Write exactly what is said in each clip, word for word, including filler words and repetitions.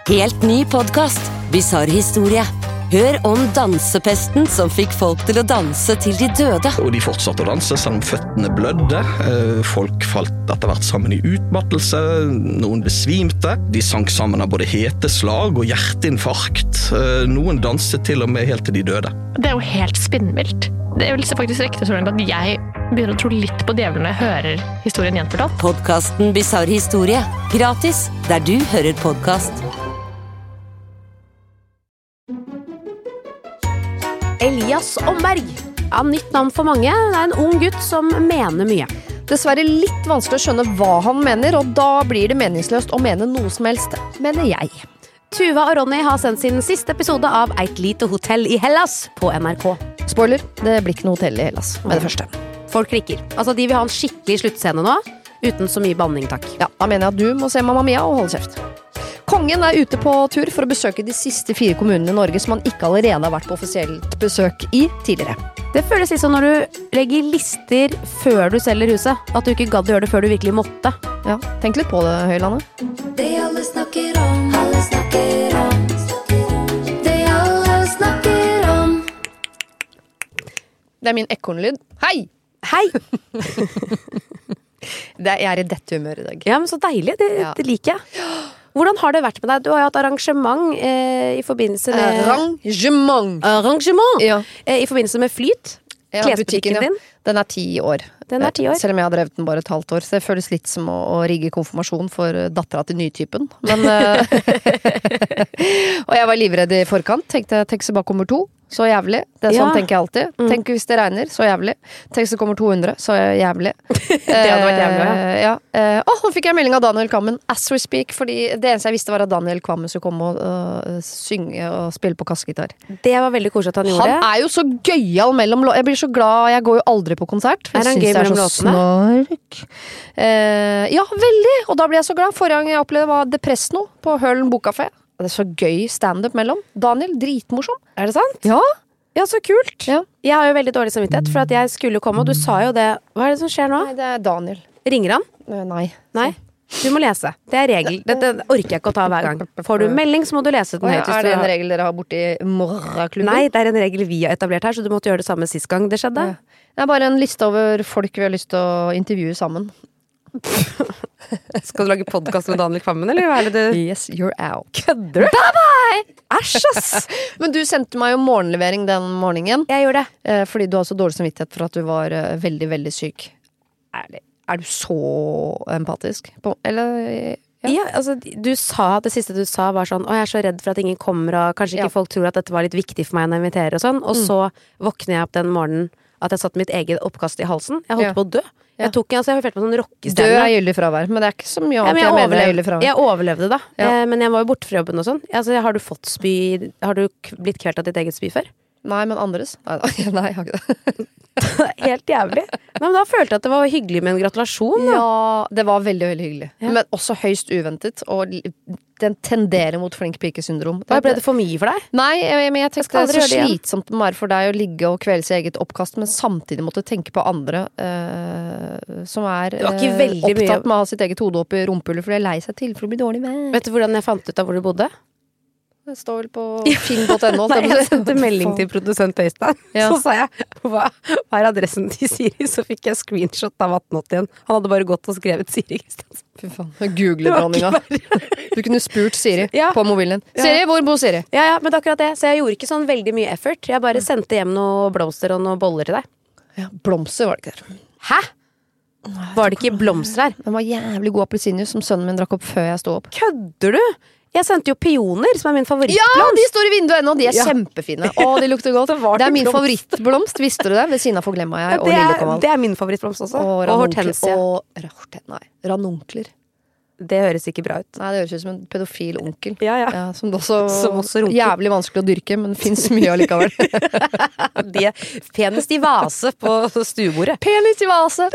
Helt ny podcast, Bizarre historie. Hør om dansepesten som fikk folk til å danse til de døde. Og de fortsatte å danse selv om føttene blødde. Folk falt etter hvert sammen i utmattelse. Noen besvimte. De sank sammen av både heteslag og hjerteinfarkt. Noen danset til og med helt til de døde. Det er jo helt spinnvilt. Det vil faktisk rekte så langt at jeg begynner å tro litt på djevelen når jeg hører historien gjenfortalt. Podcasten Bizarre historie. Gratis, der du hører podcast. Elias Omberg. Ja, nytt navn for mange. Det er en ung gutt som mener mye. Dessverre litt vanskelig å skjønne hva han mener, og da blir det meningsløst å mene noe som helst, mener jeg. Tuva og Ronny har sendt sin siste episode av Eit lite hotell i Hellas på N R K. Spoiler, det blir ikke noe hotell i Hellas med det første. Folk klikker. Altså, de vil ha en skikkelig sluttscene nå, uten så mye banning, takk. Ja, da mener jeg at du må se Mamma Mia og holde kjeft. Kongen er ute på tur for å besøke de siste fire kommunene i Norge som han ikke allerede har vært på offisielt besøk i tidligere. Det føles litt som når du legger lister før du selger huset. At du ikke gadd å gjøre det før du virkelig måtte. Ja, tenk litt på det, Høylandet. Det alle snakker om, alle snakker om. Det alle snakker om. Det er min ekornlyd. Hei! Hei! det er, jeg er i dette humør i dag. Ja, men så deilig. Det, Ja. det liker jeg. Hvordan har det vært med deg? Du har jo hatt arrangement eh, i forbindelse med... Arrangement! Arrangement! Ja. Eh, I forbindelse med Flyt. Ja, Klesbutikken butikken, ja. din. Den er ti år. Den er ti år. Selv om jeg har drevet den bare et halvt år. Så det føles litt som å, å rigge konfirmasjon for dattera til nytypen. Men uh, Og jeg var livredd i forkant. Tenkte tenk så bare kommer to. Så jævlig. Det er sånn Ja. tenker jeg alltid. Mm. Tenk hvis det regner. Så jævlig. Tenk så kommer to hundre. Så jævlig. Det hadde vært jævlig, ja. Eh, ja. Eh, Åh, nå fikk jeg melding av Daniel Kvammen. As we speak. Fordi det eneste jeg visste var at Daniel Kvammen skulle komme og uh, synge og spille på kassegitar. Det var veldig koselig at han gjorde Han det. er jo så gøyal mellom lå- Jeg blir så glad. Jeg går jo aldri på konsert. for Er han jeg gøy synes det mellom så snork. Eh, ja, veldig. Og da blir jeg så glad. Forrige gang jeg opplevde var Depresso på Hølen Bokkafé. Det er så gøy stand-up mellom. Daniel, dritmorsom. Er det sant? Ja. Ja, så kult. Ja. Jeg har jo veldig dårlig samvittighet, for at jeg skulle komme, og du sa jo det. Hva er det som skjer nå? Nei, det er Daniel. Ringer han? Eh, Nei. Nei. Du må lese. Det er regel. Dette orker jeg ikke å ta hver gang. Får du melding, så må du lese den Åh, ja, høyt. hvis er du det en har- regel dere har borti morraklubben? Nei, det er en regel vi har etablert her, så du måtte gjøre det samme sist gang det skjedde. Ja. Det er bare en liste over folk vi har lyst til å intervjue sammen. Skal du lage podcast med Daniel Kvammen, eller hva er det du... Yes, you're out. Kødder du? Bye bye! Æsj, ass! Men du sendte meg jo morgenlevering den morgenen. Jeg gjorde det. Eh, fordi du har så dårlig samvittighet for at du var eh, veldig, veldig syk. Er, det, er du så empatisk? På, eller Ja. ja, altså, du sa, det siste du sa var sånn, å, jeg er så redd for at ingen kommer, og kanskje ikke Ja. folk tror at dette var litt viktig for meg når jeg inviterer og sånn, og så våkner jeg opp den morgenen at jeg satt mitt eget oppkast i halsen. Jeg holdt Ja. på å dø. Ja. Jeg tok, altså, jeg følte meg som en Død rockestjerne. er gyldig fravær, men det er ikke så mye Ja, annet men jeg, jeg, mener er overlevde, gyldig fravær. jeg overlevde da, Ja. eh, men jeg var jo borte fra jobben og sånn. Altså, har du fått spy, har du k- blitt kvelt av ditt eget spy før? Nei, men andres? Nei, da. Nei, jeg har ikke det. Helt jævlig. Men da følte jeg at det var hyggelig med en gratulasjon. Da. Ja, det var veldig, veldig hyggelig. Ja. Men også høyst uventet, og li- den tenderer mot flink pike-syndrom. Da ble det for mye for deg? Nei, jeg, men jeg skal tenkte det er aldri så gjøre det igjen. slitsomt det må være for deg å ligge og kvele sitt eget oppkast, men samtidig måtte tenke på andre eh, som er Det var ikke eh, veldig mye- opptatt med å ha sitt eget hode opp i rumpehullet fordi de er lei seg til for å bli dårlig med. Vet du hvordan jeg fant ut av hvor du bodde? Det står vel på finn punktum no. Nei, jeg sendte melding til produsent Øystein. Ja. Så sa jeg, hva, hva er adressen til Siri? Så fikk jeg screenshot av atten åttien. Han hadde bare gått og skrevet Siri Kristiansen. Fy faen, Google-dronninga. Du kunne spurt Siri Ja. på mobilen. Ja. Siri, hvor bor Siri? Ja, ja, men det er akkurat det. Så jeg gjorde ikke sånn veldig mye effort. Jeg bare sendte hjem noe blomster og noe boller til deg. Ja, blomster var det ikke der. Hæ? Var det ikke blomster her? Den var jævlig god appelsinjuice som sønnen min drakk opp før jeg sto opp. Kødder du? Jeg sendte jo peoner, som er min Ja, favorittblomst. de står i vinduet ennå, de er Ja. kjempefine. Å, de lukter godt. Det var Det er det min blomst. favorittblomst, visste du det? Ved siden av forglemma jeg Ja, og det, er, lillekommal. det er min favorittblomst også. Og, ranunkler- hortensia. Og horten- nei, ranunkler. Det høres ikke bra ut. Nei, det høres ut som en pedofil onkel. Ja, ja. Ja, som det også, Som også runker. jævlig vanskelig å dyrke, men finnes mye allikevel. De er penest i vase på stuebordet. Penis i vase!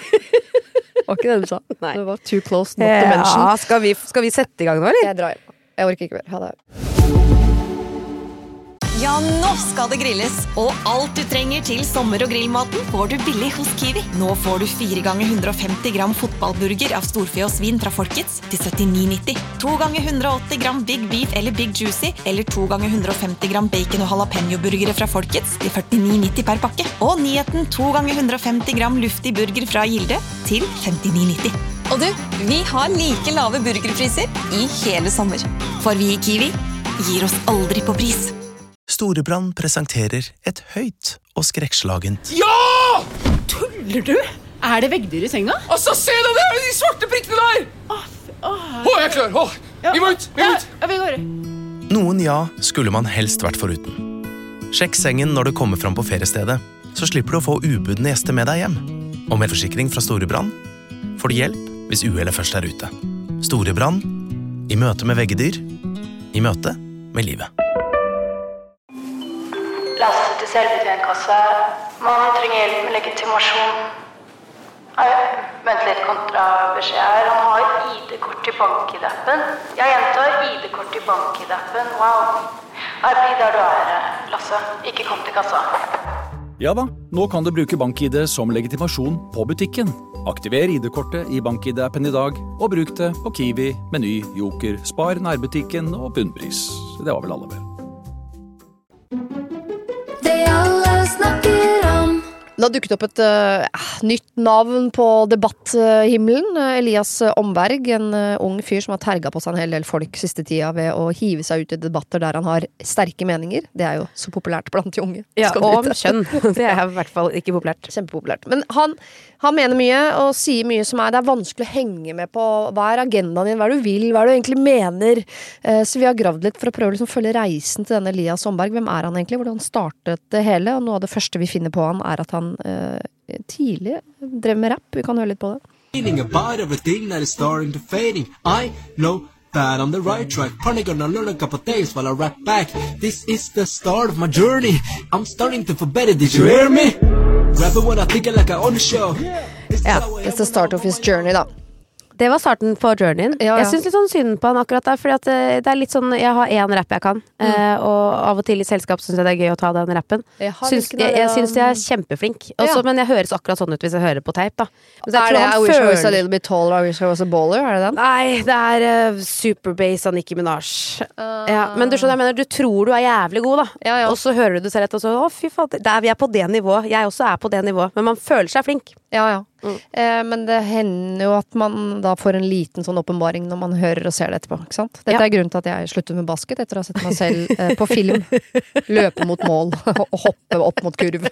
Var ikke det du sa? Nei. Det var too close not to mention. Ja, skal vi, skal vi sette i gang nå, eller? Jeg drar hjem. Jeg orker ikke mer. Ha det. Ja, nå skal det grilles. Og alt du trenger til sommer- og grillmaten får du billig hos Kiwi. Nå får du fire ganger hundre og femti gram fotballburger av storfe og svin fra Folkets til syttini nitti. To ganger hundre og åtti gram Big Beef eller Big Juicy, eller to ganger hundre og femti gram bacon og jalapeno-burgere fra Folkets til førtini nitti per pakke. Og nyheten to ganger hundre og femti gram luftig burger fra Gilde til femtini nitti. Og du, vi har like lave burgerpriser i hele sommer. For vi i Kiwi gir oss aldri på pris. Storebrand presenterer et høyt og skrekkslagent. Ja! Tuller du? Er det veggdyr i senga? Altså, se deg der, de svarte prikkene der! Åh, åh. Åh, jeg er klar, åh. Ja. Vi må ut, vi må ut. Ja, vi går. Noen ja skulle man helst vært foruten. Sjekk sengen når du kommer fram på feriestedet, så slipper du å få ubudne gjester med deg hjem. Og med forsikring fra Storebrand får du hjelp hvis uhellet først er ute. Storebrand, i møte med veggedyr, i møte med livet. Lasse til selvbetjentkasse. Man trenger hjelp med legitimasjon. Nei, vent litt kontrabeskjed her. Han har I D-kort i bank-I-D-appen. Jeg gjentar I D-kort i bank-I-D-appen. Wow. Nei, bli der du er, Lasse. Ikke kom til kassa. Ja da, nå kan du bruke bank-I D som legitimasjon på butikken. Aktiver I D-kortet i bank-I D-appen i dag, og bruk det på Kiwi, Meny, Joker, Spar, nærbutikken og bunnpris. Det var vel alle vel. Det alle snakker om. Det har dukket opp et uh, nytt navn på debatthimmelen. Uh, Elias Omberg, en uh, ung fyr som har terget på seg en hel del folk siste tida ved å hive seg ut i debatter der han har sterke meninger. Det er jo så populært blant de unge. Ja, og om kjønn. Det er i hvert fall ikke populært. Kjempepopulært. Men han, han mener mye og sier mye som er, det er vanskelig å henge med på hva er agendaen din, hva er du vil, hva er du egentlig mener. Uh, så vi har gravd litt for å prøve å liksom følge reisen til denne Elias Omberg. Hvem er han egentlig? Hvordan startet det hele? Og noe av det første vi finner på han er at han Uh, tidlig drev med rap. Vi kan høre litt på det. Meaning about everything that is starting to fading. I know that I'm the right track. Probably gonna learn a couple things while I rap back. This is the start of my journey. I'm starting to feel better. Did you hear me? Rapping when I think like I own the show. Ja, it's the start of his journey da. Det var starten på journeyen. Ja, ja. Jeg synes litt sånn synd på han akkurat der, fordi at det er litt sånn, jeg har en rapp jeg kan, mm. eh, og av og til i selskap synes jeg det er gøy å ta den rappen. Jeg, synes, jeg, jeg synes jeg er kjempeflink, også, ja. Men jeg høres akkurat sånn ut hvis jeg hører på tape da. Men er det I wish I was a little bit taller, I wish I was a baller, er det den? Nei, det er uh, Superbass av Nicki Minaj. Uh, ja, men du skjønner, jeg mener, du tror du er jævlig god da, ja, ja. Og så hører du det selv etter, og så, å fy faen, der vi er på det nivået, jeg også er på det nivået, men man føler seg flink. Ja, ja. Mm. Eh, men det hender jo at man da får en liten sånn åpenbaring når man hører og ser det etterpå, ikke sant? Dette ja. Er grunnen til at jeg sluttet med basket etter å ha sett meg selv eh, på film løpe mot mål og hoppe opp mot kurv.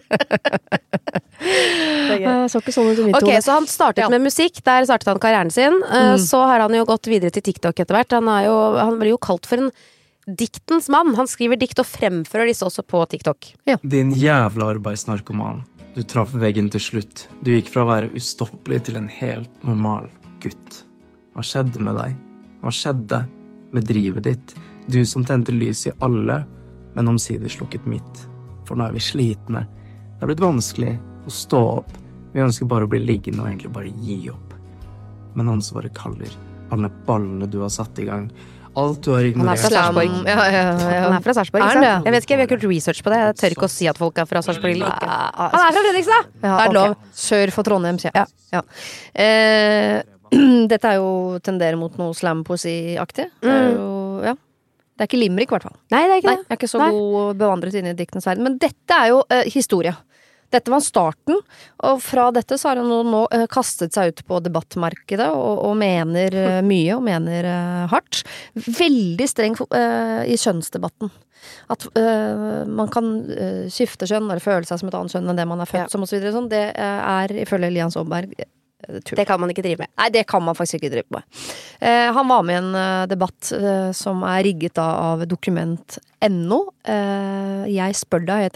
Jeg så ikke sånn ut i mitt Ok, hode. så han startet ja. Med musikk, der startet han karrieren sin, mm. Så har han jo gått videre til TikTok etter hvert. Han, er jo, han blir jo kalt for en diktens mann. Han skriver dikt og fremfører disse også på TikTok. Ja. Din jævla arbeidsnarkoman. Du traff veggen til slutt. Du gikk fra å være ustoppelig til en helt normal gutt. Hva skjedde med deg? Hva skjedde med drivet ditt? Du som tente lys i alle, men omsider slukket mitt. For nå er vi slitne. Det har blitt vanskelig å stå opp. Vi ønsker bare å bli liggende og egentlig bare gi opp. Men ansvaret kaller. Alle ballene du har satt i gang. Alt du har ignorert. Han er fra Sarpsborg. Ja, ja, ja. Han er fra Sarpsborg, ikke sant? Jeg vet ikke, vi har gjort research på det. Jeg tør ikke å si at folk er fra Sarpsborg eller ikke. Han er fra Fredrikstad! Ja, det er lov. Okay. Sør for Trondheim, sier jeg. Ja. Ja. Eh, dette er jo tenderer mot noe slam-poesi-aktig. Det er jo, ja. Det er ikke limerick, i hvert fall. Nei, det er ikke Nei, det. Jeg er ikke så Nei. god bevandret inne i diktens verden. Men dette er jo eh, historie. Dette var starten, og fra dette så har han nå, nå uh, kastet seg ut på debattmarkedet og, og mener uh, mye, og mener uh, hardt. Veldig streng uh, i kjønnsdebatten. At uh, man kan uh, skifte kjønn eller føle seg som et annet kjønn enn det man er født ja. Som og så videre. Sånn. Det uh, er ifølge Elias Omberg uh, tull. Det kan man ikke drive med. Nei, det kan man faktisk ikke drive med. Uh, han var med i en uh, debatt uh, som er rigget da av dokument punktum no. Uh, jeg spør deg, heter den.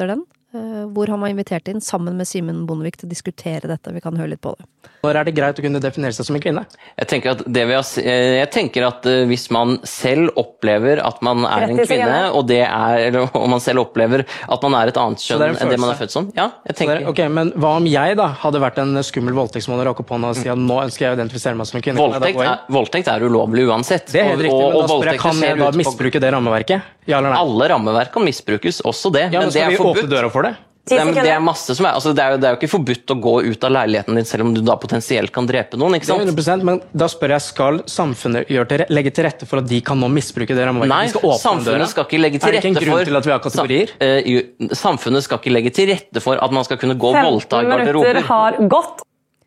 hvor han var invitert inn sammen med Simen Bondevik til å diskutere dette. Vi kan høre litt på det. Når er det greit å kunne definere seg som en kvinne? Jeg tenker at, det vi har, jeg tenker at hvis man selv opplever at man er en kvinne, og det er, eller om man selv opplever at man er et annet kjønn enn det man er født som. Ja, jeg tenker. Ok, men hva om jeg da hadde vært en skummel voldtektsmann og rakk opp hånda og si at nå ønsker jeg å identifisere meg som en kvinne? Voldtekt er, voldtekt er ulovlig uansett. Det er helt riktig, og, og, men da spør jeg, kan jeg da misbruke det rammeverket? Ja eller nei? Alle rammeverk kan misbrukes, også det. Ja, men, men skal det er vi forbudt. åpne døra for det? Det er, det er masse som er, altså det er, jo, det er jo ikke forbudt å gå ut av leiligheten din selv om du da potensielt kan drepe noen, ikke sant? Det er hundre prosent, men da spør jeg, skal samfunnet gjøre til, legge til rette for at de kan nå misbruke det rammeverket? Nei, de skal samfunnet skal ikke legge til rette for... Er det ikke en grunn til at vi har kategorier? Sam, uh, jo, samfunnet skal ikke legge til rette for at man skal kunne gå og voldta i garderober. Har gått.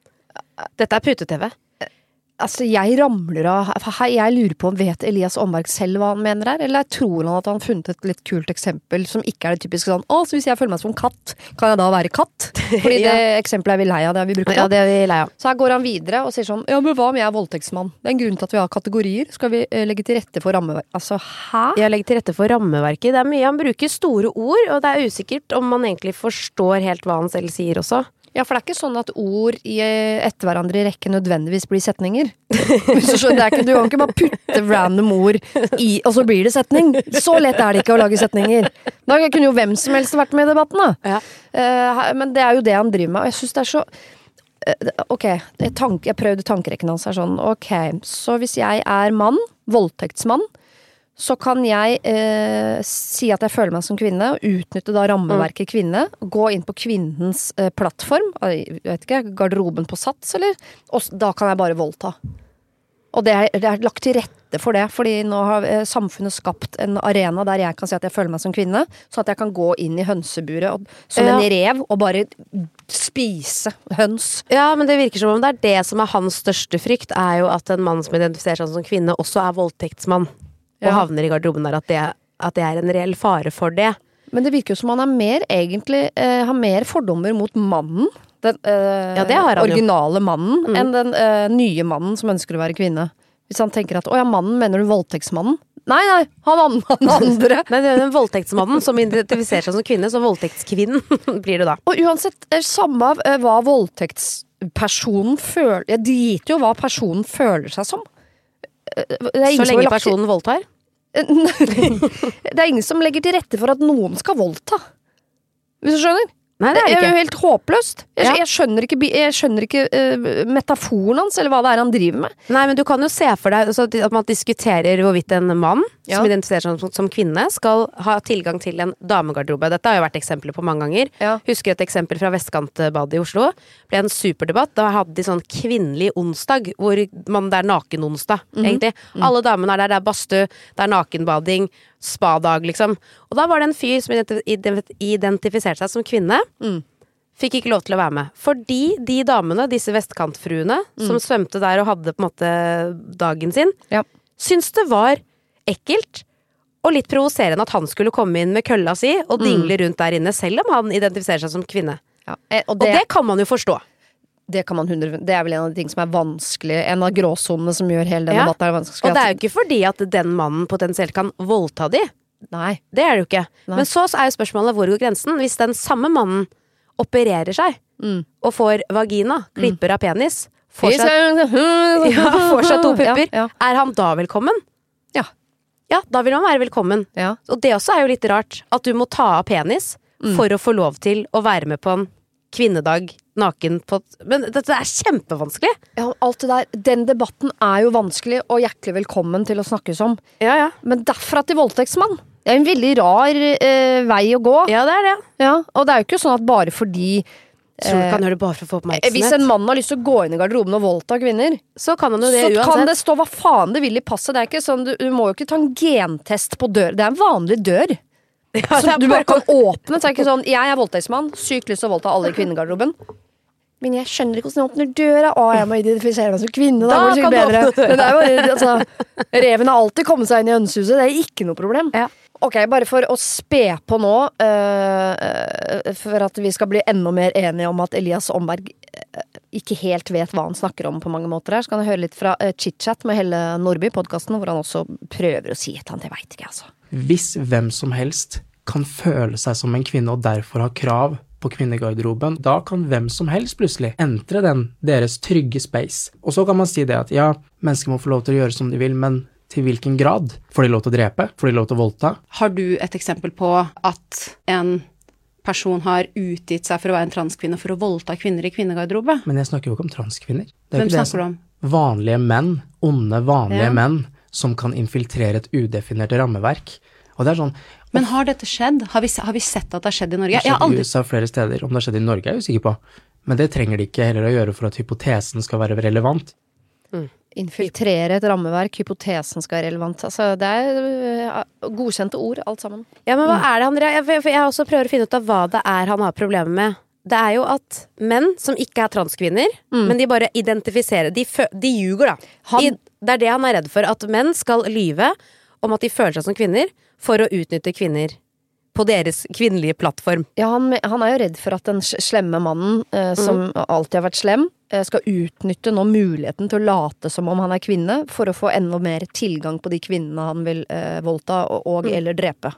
Dette er pute-tv. Altså, jeg ramler av, jeg lurer på om vet Elias Omberg selv hva han mener her, eller tror han at han har funnet et litt kult eksempel som ikke er det typiske sånn, å, så hvis jeg føler meg som en katt, kan jeg da være katt? Fordi det ja. eksempelet er vi lei av, det har vi brukt ja, det er vi lei av. Så her går han videre og sier sånn, ja, men hva om jeg er voldtektsmann? Det er en grunn til at vi har kategorier, skal vi eh, legge til rette for rammeverk? Altså, hæ? Ja, legge til rette for rammeverket, det er mye, han bruker store ord, og det er usikkert om man egentlig forstår helt hva han selv sier også. Ja, for det er ikke sånn at ord i etter hverandre i rekke nødvendigvis blir setninger. Hvis du skjønner, det er ikke, du kan ikke bare putte random ord i, og så blir det setning. Så lett er det ikke å lage setninger. Da kunne jo hvem som helst vært med i debatten, da. Ja. Uh, men det er jo det han driver med, og jeg synes det er så... Uh, ok, tank, jeg prøvde tankerekken hans her sånn, ok, så hvis jeg er mann, voldtektsmann, så kan jeg eh, si at jeg føler meg som kvinne, og utnytte da rammeverket kvinne, gå inn på kvinnens eh, plattform, jeg vet ikke, garderoben på sats, eller? Og da kan jeg bare voldta. Og det er, det er lagt til rette for det, fordi nå har eh, samfunnet skapt en arena der jeg kan si at jeg føler meg som kvinne, så at jeg kan gå inn i hønseburet og, som ja. en rev og bare spise høns. Ja, men det virker som om det er det som er hans største frykt, er jo at en mann som identifiserer seg som kvinne også er voldtektsmann. Og ja. havner i garderoben der, at det, at det er en reell fare for det. Men det virker jo som han er mer, egentlig, eh, har mer fordommer mot mannen, den eh, ja, det har han originale jo. mannen, mm. enn den eh, nye mannen som ønsker å være kvinne. Hvis han tenker at, å ja, mannen, mener du voldtektsmannen? Nei, nei, han, han andre. Nei, det er den voldtektsmannen som identifiserer seg som kvinne, så voldtektskvinnen blir det da. Og uansett, samme av eh, hva voldtektspersonen føler, ja, de gitt jo hva personen føler seg som. Så lenge personen voldtar? Det er ingen som legger til rette for at noen skal voldta. Hvis du skjønner? Nei, det er, det er ikke. jo helt håpløst. Jeg, Ja. jeg skjønner ikke, jeg skjønner ikke uh, metaforen hans, eller hva det er han driver med. Nei, men du kan jo se for deg altså, at man diskuterer hvorvidt en mann Ja. som identifiserer seg som, som kvinne skal ha tilgang til en damegarderobe. Dette har jo vært eksempler på mange ganger. Ja. Husker et eksempel fra Vestkantbadet i Oslo. Det ble en superdebatt. Da hadde de sånn kvinnelig onsdag, hvor man, det er nakenonsdag, Mhm. egentlig. Mm. Alle damene er der, det er badstue, det er nakenbading, spadag, liksom. Og da var det en fyr som identi- identi- identifiserte seg som kvinne. Mm. Fikk ikke lov til å være med. Fordi de damene, disse vestkantfruene, Mm. som svømte der og hadde på en måte dagen sin, Ja. syntes det var ekkelt og litt provoserende at han skulle komme inn med kølla si og dingle rundt der inne, selv om han identifiserer seg som kvinne. Ja. Eh, og, Og det, det kan man jo forstå. det kan man hundre, det er vel en av de ting som er vanskelig, en av gråsonene som gjør hele den Ja. debatten er vanskelig. Og det er jo ikke fordi at den mannen potensielt kan voldta de. Nei. Det er det jo ikke. Nei. Men så er jo spørsmålet hvor går grensen? Hvis den samme mannen opererer seg Mm. og får vagina, klipper av penis, får Fy seg, søren. ja, får seg to pupper, Ja, ja. er han da velkommen? Ja. Ja, da vil han være velkommen. Ja. Og det også er jo litt rart, at du må ta av penis Mm. for å få lov til å være med på en kvinnedag naken på Men dette er kjempevanskelig. Ja, alt det der, den debatten er jo vanskelig, og hjertelig velkommen til å snakkes om. Ja, ja. Men derfra til voldtektsmann, det er en veldig rar eh, vei å gå. Ja, det er det. Ja, og det er jo ikke sånn at bare fordi Tror du kan gjøre det bare for å få eh, oppmerksomhet? hvis en mann har lyst til å gå inn i garderoben og voldta kvinner, så kan han jo det så uansett. kan det stå hva faen det vil i passet. Det er ikke sånn, du, du må jo ikke ta en gentest på dør. Det er en vanlig dør. Ja, som du bare kan åpne. Så er det ikke sånn, jeg er voldtektsmann, sykt lyst til å voldta alle i kvinnegarderoben. Men jeg skjønner ikke hvordan jeg åpner døra. Å, jeg må identifisere meg som kvinne. Da, Da går det kan sikkert du bedre. åpne døra. Men det er jo, altså, reven har alltid kommet seg inn i hønsehuset. Det er ikke noe problem. Ja. Ok, bare for å spe på nå, øh, for at vi skal bli enda mer enige om at Elias Omberg øh, ikke helt vet hva han snakker om på mange måter her, så kan jeg høre litt fra uh, Chit-chat med Helle Nordby, podcasten, hvor han også prøver å si et eller annet, jeg vet ikke, altså. Hvis hvem som helst kan føle seg som en kvinne og derfor ha krav på kvinnegarderoben, da kan hvem som helst plutselig entre den deres trygge space. Og så kan man si det at ja, mennesker må få lov til å gjøre som de vil, men til hvilken grad? Får de lov til å drepe? Får de lov til å voldta? Har du et eksempel på at en person har utgitt seg for å være en transkvinne for å voldta kvinner i kvinnegarderobe? Men jeg snakker jo ikke om transkvinner. Hvem snakker du om? Vanlige menn, onde, vanlige Ja. menn, som kan infiltrere et udefinert rammeverk. Og det er sånn... Men har dette skjedd? Har vi, har vi sett at det har skjedd i Norge? Det har Jeg har skjedd aldri... i U S A flere steder. Om det har skjedd i Norge er jeg usikker på. Men det trenger de ikke heller å gjøre for at hypotesen skal være relevant. Mm. Infiltrere et rammeverk, hypotesen skal være relevant. Altså, det er uh, godkjente ord, alt sammen. Ja, men hva er det, Andrea? Jeg, jeg, jeg også prøver å finne ut av hva det er han har problemer med. Det er jo at menn som ikke er transkvinner, mm. men de bare identifiserer, de, fø, de ljuger da. Han... De, det er det han er redd for, at menn skal lyve om at de føler seg som kvinner, for å utnytte kvinner på deres kvinnelige plattform. Ja, han, han er jo redd for at den slemme mannen, eh, som mm. alltid har vært slem, eh, skal utnytte nå muligheten til å late som om han er kvinne, for å få enda mer tilgang på de kvinnene han vil eh, voldta og, og mm. eller drepe.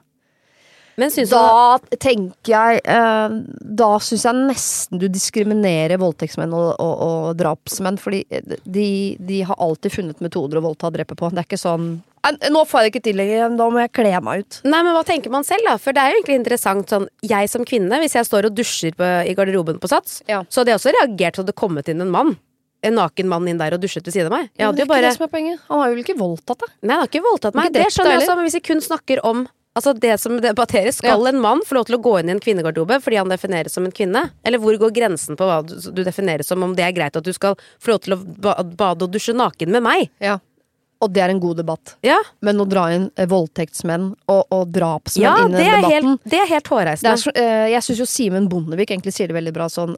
Men synes da du... tenker jeg eh, da synes jeg nesten du diskriminerer voldtektsmenn og, og, og drapsmenn, fordi de, de har alltid funnet metoder å voldta og drepe på. Det er ikke sånn nå får jeg det ikke til lenger, da må jeg kle meg ut. Nei, men hva tenker man selv da? For det er jo egentlig interessant sånn, jeg som kvinne, hvis jeg står og dusjer på, i garderoben på Sats, ja. så hadde jeg også reagert så hadde det kommet inn en mann. En naken mann inn der og dusjet ved siden av meg. Jeg ja, hadde det er jo bare... ikke det som er poenget. Han har jo ikke voldtatt deg. Nei, han har ikke voldtatt meg. Det skjønner jeg også, men hvis vi kun snakker om altså det som debatteres, skal ja. en mann få lov til å gå inn i en kvinnegarderobe fordi han defineres som en kvinne? Eller hvor går grensen på hva du, du defineres som, om det er greit at du skal få lov til å bade og dusje naken med meg? Ja. Og det er en god debatt. Ja. Men å dra inn voldtektsmenn og, og drapsmenn ja, inn i den debatten... Ja, det er helt hårreisende. Så, uh, jeg synes jo Simen Bondevik egentlig sier det veldig bra sånn...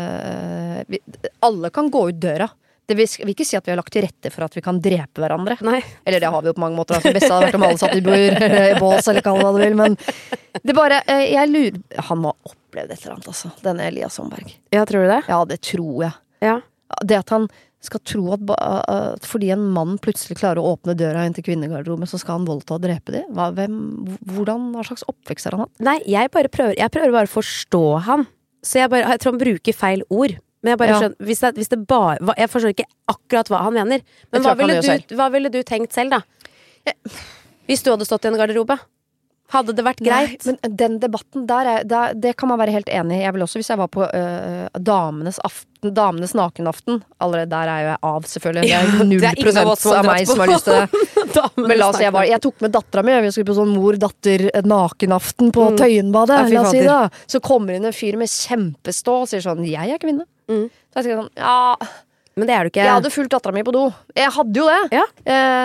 Uh, vi, alle kan gå ut døra. Det vil, vil ikke si at vi har lagt til rette for at vi kan drepe hverandre. Nei. Eller det har vi jo på mange måter. Det beste hadde vært om alle satt i bur, i bås, eller kall det hva du vil. Men det bare... Uh, jeg lurer... Han må ha opplevd et eller annet, altså. Denne Elias Sonberg. Ja, tror du det? Ja, det tror jeg. Ja. Det at han... skal tro at, at fordi en mann plutselig klarer å åpne døra inn til kvinnegarderoben, så skal han voldta og drepe det. Hva, hvem, hvordan, hva slags oppvekst har han hatt? Nei, jeg bare prøver, jeg prøver bare å forstå han. Så jeg, bare, jeg tror han bruker feil ord. Men jeg bare Ja. skjønner, hvis det, hvis det bare, jeg forstår ikke akkurat hva han mener. Men hva ville, du, hva ville du tenkt selv da? Hvis du hadde stått i en garderobe? Hadde det vært greit? Nei, men den debatten der, er, der, det kan man være helt enig i. Jeg vil også, hvis jeg var på øh, damenes aften, damenes nakenaften, allerede der er jo jeg av, selvfølgelig. Det er null prosent av meg som har lyst til det. Men la oss si, jeg, var, jeg tok med datteren min, vi skulle på sånn mor-datter-nakenaften på mm. Tøyenbadet, ja, la oss si da. Så kommer inn en fyr med kjempestå og sier sånn, jeg er kvinne. Mm. Så jeg tenker sånn, ja... Men det er du ikke. Jeg hadde fulgt datteren min på do. Jeg hadde jo det. Ja.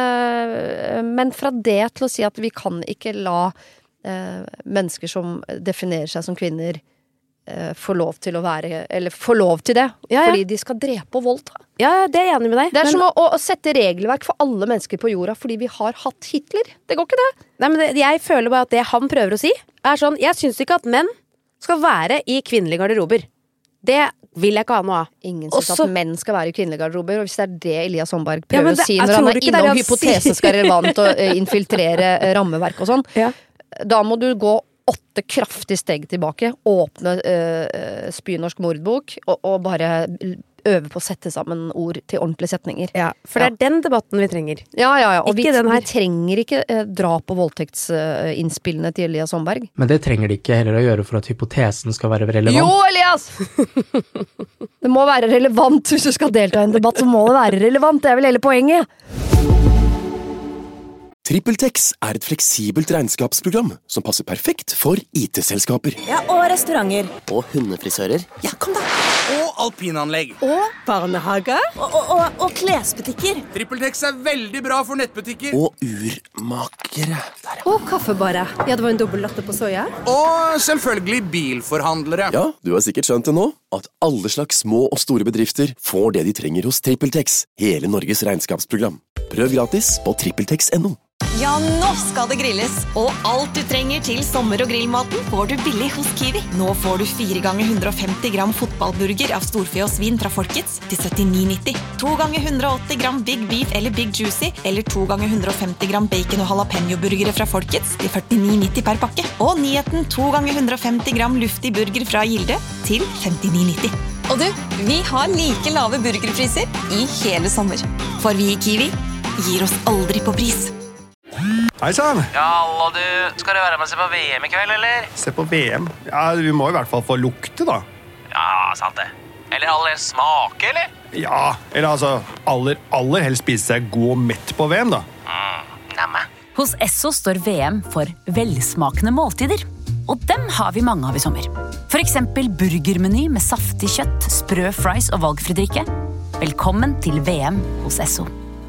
Eh, men fra det til å si at vi kan ikke la eh, mennesker som definerer seg som kvinner eh, få lov til å være, eller få lov til det, ja, ja. fordi de skal drepe og voldta. Ja, det er jeg enig med deg. Det er men... som å, å sette regelverk for alle mennesker på jorda, fordi vi har hatt Hitler. Det går ikke det. Nei, men det, jeg føler bare at det han prøver å si, er sånn, jeg synes ikke at menn skal være i kvinnelige garderober. Det vil jeg ikke ha noe av. Ingen synes Også... at menn skal være i kvinnelige garderober, og hvis det er det Elias Sonberg ja, prøver det, å si når han er innom hypotesen si... skal relevant og uh, infiltrere uh, rammeverk og sånn, ja. da må du gå åtte kraftige steg tilbake, åpne uh, spynorsk mordbok, og, og bare øve på å sette sammen ord til ordentlige setninger. Ja, for det er ja. den debatten vi trenger. Ja, ja, ja. Og vi, den her. vi trenger ikke uh, drap- og voldtektsinnspillene til Elias Sonberg. Men det trenger de ikke heller å gjøre for at hypotesen skal være relevant. Jo, Elias! Det må være relevant hvis du skal delta i en debatt, så må det være relevant. Det er vel hele poenget. TrippelTex er et fleksibelt regnskapsprogram som passer perfekt for I T-selskaper. Ja, og restauranter. Og hundefrisører. Ja, kom da. Og alpinanlegg. Og barnehager. Og, og, og, og klesbutikker. TrippelTex er veldig bra for nettbutikker. Og urmakere. Der, ja. Og kaffebarer. Ja, det var en dobbelt latte på soja. Og selvfølgelig bilforhandlere. Ja, du har sikkert skjønt det nå, at alle slags små og store bedrifter får det de trenger hos TrippelTex. Hele Norges regnskapsprogram. Prøv gratis på trippeltex punktum no. Ja, nå skal det grilles, og alt du trenger til sommer- og grillmaten får du billig hos Kiwi. Nå får du fire ganger hundre og femti gram fotballburger av storfe og svin fra Folkets til syttini nitti. To ganger hundre og åtti gram Big Beef eller Big Juicy, eller to ganger hundre og femti gram bacon og jalapeno-burgere fra Folkets til førtini nitti per pakke. Og nyheten to ganger hundre og femti gram luftig burger fra Gilde til femtini nitti. Og du, vi har like lave burgerpriser i hele sommer. For vi i Kiwi gir oss aldri på pris. Hei sann! Ja, hallo du. Skal du være med og se på V M i kveld, eller? Se på V M? Ja, vi må i hvert fall få lukte, da. Ja, sant det. Eller aller smake, eller? Ja, eller altså, aller, aller helst spise seg god og mett på V M, da. Mm, nemme. Hos Esso står V M for velsmakende måltider. Og dem har vi mange av i sommer. For eksempel burgermeny med saftig kjøtt, sprø fries og valgfri drikke. Velkommen til V M hos Esso.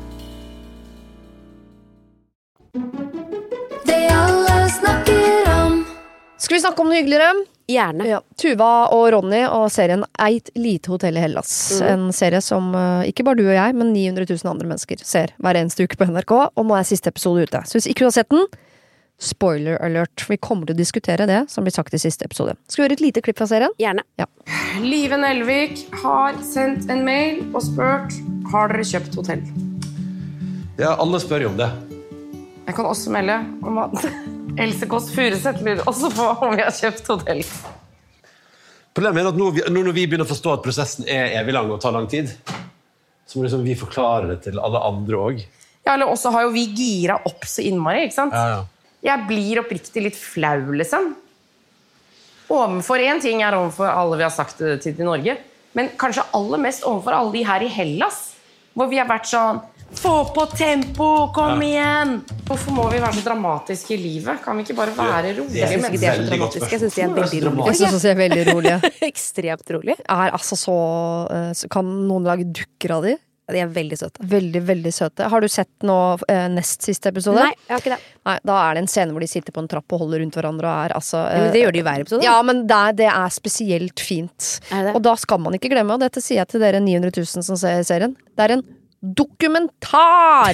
Skal vi snakke om noe hyggeligere? Gjerne. Ja. Tuva og Ronny og serien Eit lite hotell i Hellas. Mm. En serie som uh, ikke bare du og jeg, men ni hundre tusen andre mennesker ser hver eneste uke på N R K. Og nå er siste episode ute. Så hvis ikke du har sett den, spoiler alert. Vi kommer til å diskutere det som blir sagt i siste episode. Skal vi høre et lite klipp fra serien? Gjerne. Ja. Live Nelvik har sendt en mail og spurt, har dere kjøpt hotell? Ja, alle spør jo om det. Jeg kan også melde om at Else Kåss Furuseth lurer også på om vi har kjøpt hotell. Problemet er at nå, nå når vi begynner å forstå at prosessen er evig lang og tar lang tid, så må liksom vi forklare det til alle andre også. Ja, eller også har jo vi gira opp så innmari, ikke sant? Ja, ja. Jeg blir oppriktig litt flau, liksom. Overfor en ting er overfor alle vi har sagt det til i Norge, men kanskje aller mest overfor alle de her i Hellas, hvor vi har vært sånn, få på tempo, kom igjen! Hvorfor må vi være så dramatiske i livet? Kan vi ikke bare være rolige? Jeg synes ikke de er så dramatiske. Jeg synes de er veldig rolige. Jeg synes de er veldig rolige. Ekstremt rolige. Er altså så... Kan noen lage dukker av de? De er veldig søte. Veldig, veldig søte. Har du sett nå eh, nest siste episode? Nei, jeg har ikke det. Nei, da er det en scene hvor de sitter på en trapp og holder rundt hverandre og er altså... Eh, men det gjør de i hver episode. Ja, men det er, det er spesielt fint. Er det? Og da skal man ikke glemme, og dette sier jeg til dere ni hundre tusen som ser serien, det er en dokumentar!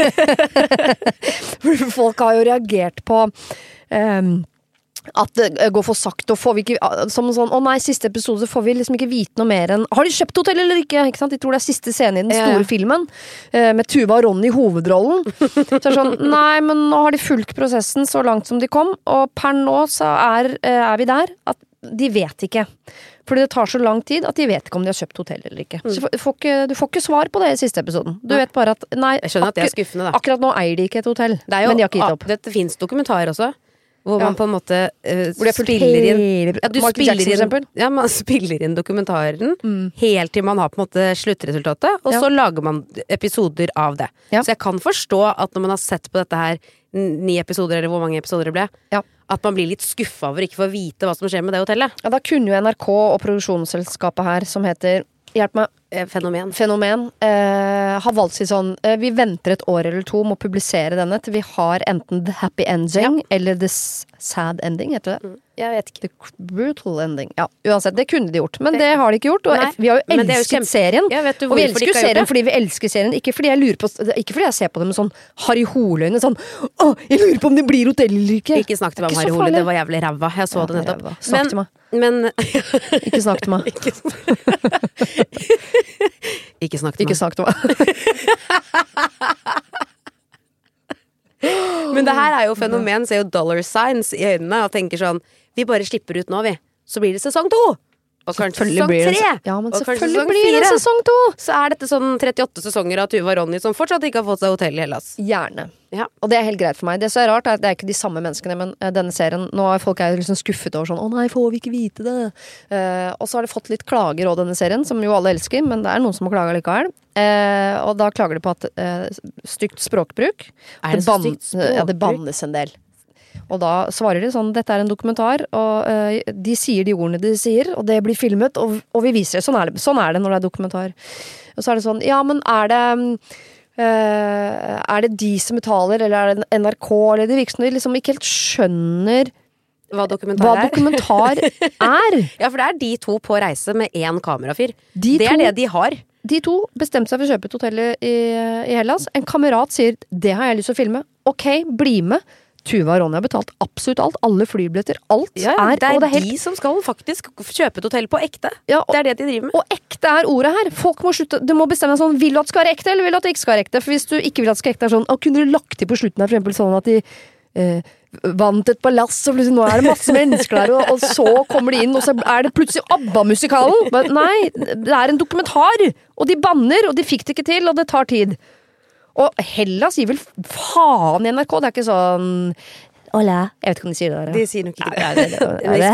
Folk har jo reagert på um, at det går for sakte, og får vi ikke som sånn, å nei, siste episode så får vi liksom ikke vite noe mer enn har de kjøpt hotell eller ikke? Ikke sant? De tror det er siste scene i den store ja. filmen uh, med Tuva og Ronny i hovedrollen. Så er det sånn, nei, men nå har de fulgt prosessen så langt som de kom, og per nå så er, uh, er vi der at de vet ikke. Fordi det tar så lang tid at de vet ikke om de har kjøpt hotell eller ikke. Mm. Så du får ikke, du får ikke svar på det i siste episoden. Du nei. vet bare at, nei, jeg skjønner at det er skuffende da. Akkurat nå eier de ikke et hotell, det er jo, men de har ikke gitt opp. Det finnes dokumentarer også, hvor ja. man på en måte uh, spiller inn ja, du spiller inn, ja, man spiller inn dokumentaren mm. helt til man har på en måte sluttresultatet, og ja. så lager man episoder av det. Ja. Så jeg kan forstå at når man har sett på dette her ni episoder, eller hvor mange episoder det ble, ja. at man blir litt skuffa over ikke få vite hva som skjer med det hotellet. Ja, da kunne jo N R K og produksjonsselskapet her, som heter, hjelp meg, Fenomen. Fenomen eh, har valgt seg sånn, eh, vi venter et år eller to med å publisere denne til vi har enten The Happy Ending, ja. eller The Sad Ending, heter det? Mm. Jeg vet ikke. The Brutal Ending. Ja, uansett, det kunne de gjort, men det, det har de ikke gjort, og Nei, vi har jo elsket kjempe... serien, ja, vet du, og vi elsker jo serien fordi vi elsker serien, ikke fordi jeg lurer på, ikke fordi jeg ser på det med sånn Harry Hole-øyne, sånn, åh, jeg lurer på om det blir hotell eller ikke. Ikke snakk til meg om Harry Hole, det var jævlig ræva, jeg så ja, det nettopp. Snakk til meg. Men... ikke snakk til meg. Ikke, ikke snakk til meg. Ikke snakk til meg. Men det her er jo fenomen, ser jo dollar signs i øynene og tenker sånn, vi bare slipper ut nå vi, så blir det sesong to. Og kanskje sesong tre. Ja, men og selvfølgelig blir det sesong to. Så er dette sånn trettiåtte sesonger av Tuva og Ronny som fortsatt ikke har fått seg hotell i Hellas. Gjerne. Ja. Og det er helt greit for meg. Det som er rart er at det er ikke de samme menneskene, men uh, denne serien, nå er folk er liksom skuffet over sånn, å nei, får vi ikke vite det. Uh, og så har de fått litt klager over denne serien, som jo alle elsker, men det er noen som må klage likevel. Uh, og da klager de på at uh, stygt språkbruk. Er det, det så stygt språkbruk? Ja, det bannes en del. Og da svarer de sånn, dette er en dokumentar, og uh, de sier de ordene de sier, og det blir filmet, og, og vi viser det. Sånn er det. Sånn er det når det er dokumentar. Og så er det sånn, ja, men er det, uh, er det de som betaler, eller er det N R K, eller det virker som de liksom ikke helt skjønner hva dokumentar, hva dokumentar er. Ja, for det er de to på reise med én kamerafyr. De det to, er det de har. de to bestemte seg for å kjøpe et hotell i, i Hellas. En kamerat sier, det har jeg lyst til å filme. Ok, bli med. Tuva og Ronny har betalt absolutt alt. Alle flybilletter. Alt ja, er, det er, det er helt... de som skal faktisk kjøpe et hotell på ekte. Ja, og, det er det de driver med. Og ekte er ordet her. Folk må slutte. Du må bestemme deg sånn, vil du at det skal være ekte, eller vil du at det ikke skal være ekte? For hvis du ikke vil at det skal være ekte, er sånn, å, kunne du lagt til på slutten her, for eksempel sånn at de eh, vant et palass, og plutselig nå er det masse mennesker der, og, og så kommer de inn, og så er det plutselig ABBA-musikalen. Men nei, det er en dokumentar, og de banner, og de fikk det ikke til, og det tar tid. Og Hellas gir vel faen i N R K, det er ikke sånn Hola. Jeg vet ikke om de sier det der. De sier nok ikke det. Ja, det, det, det, det,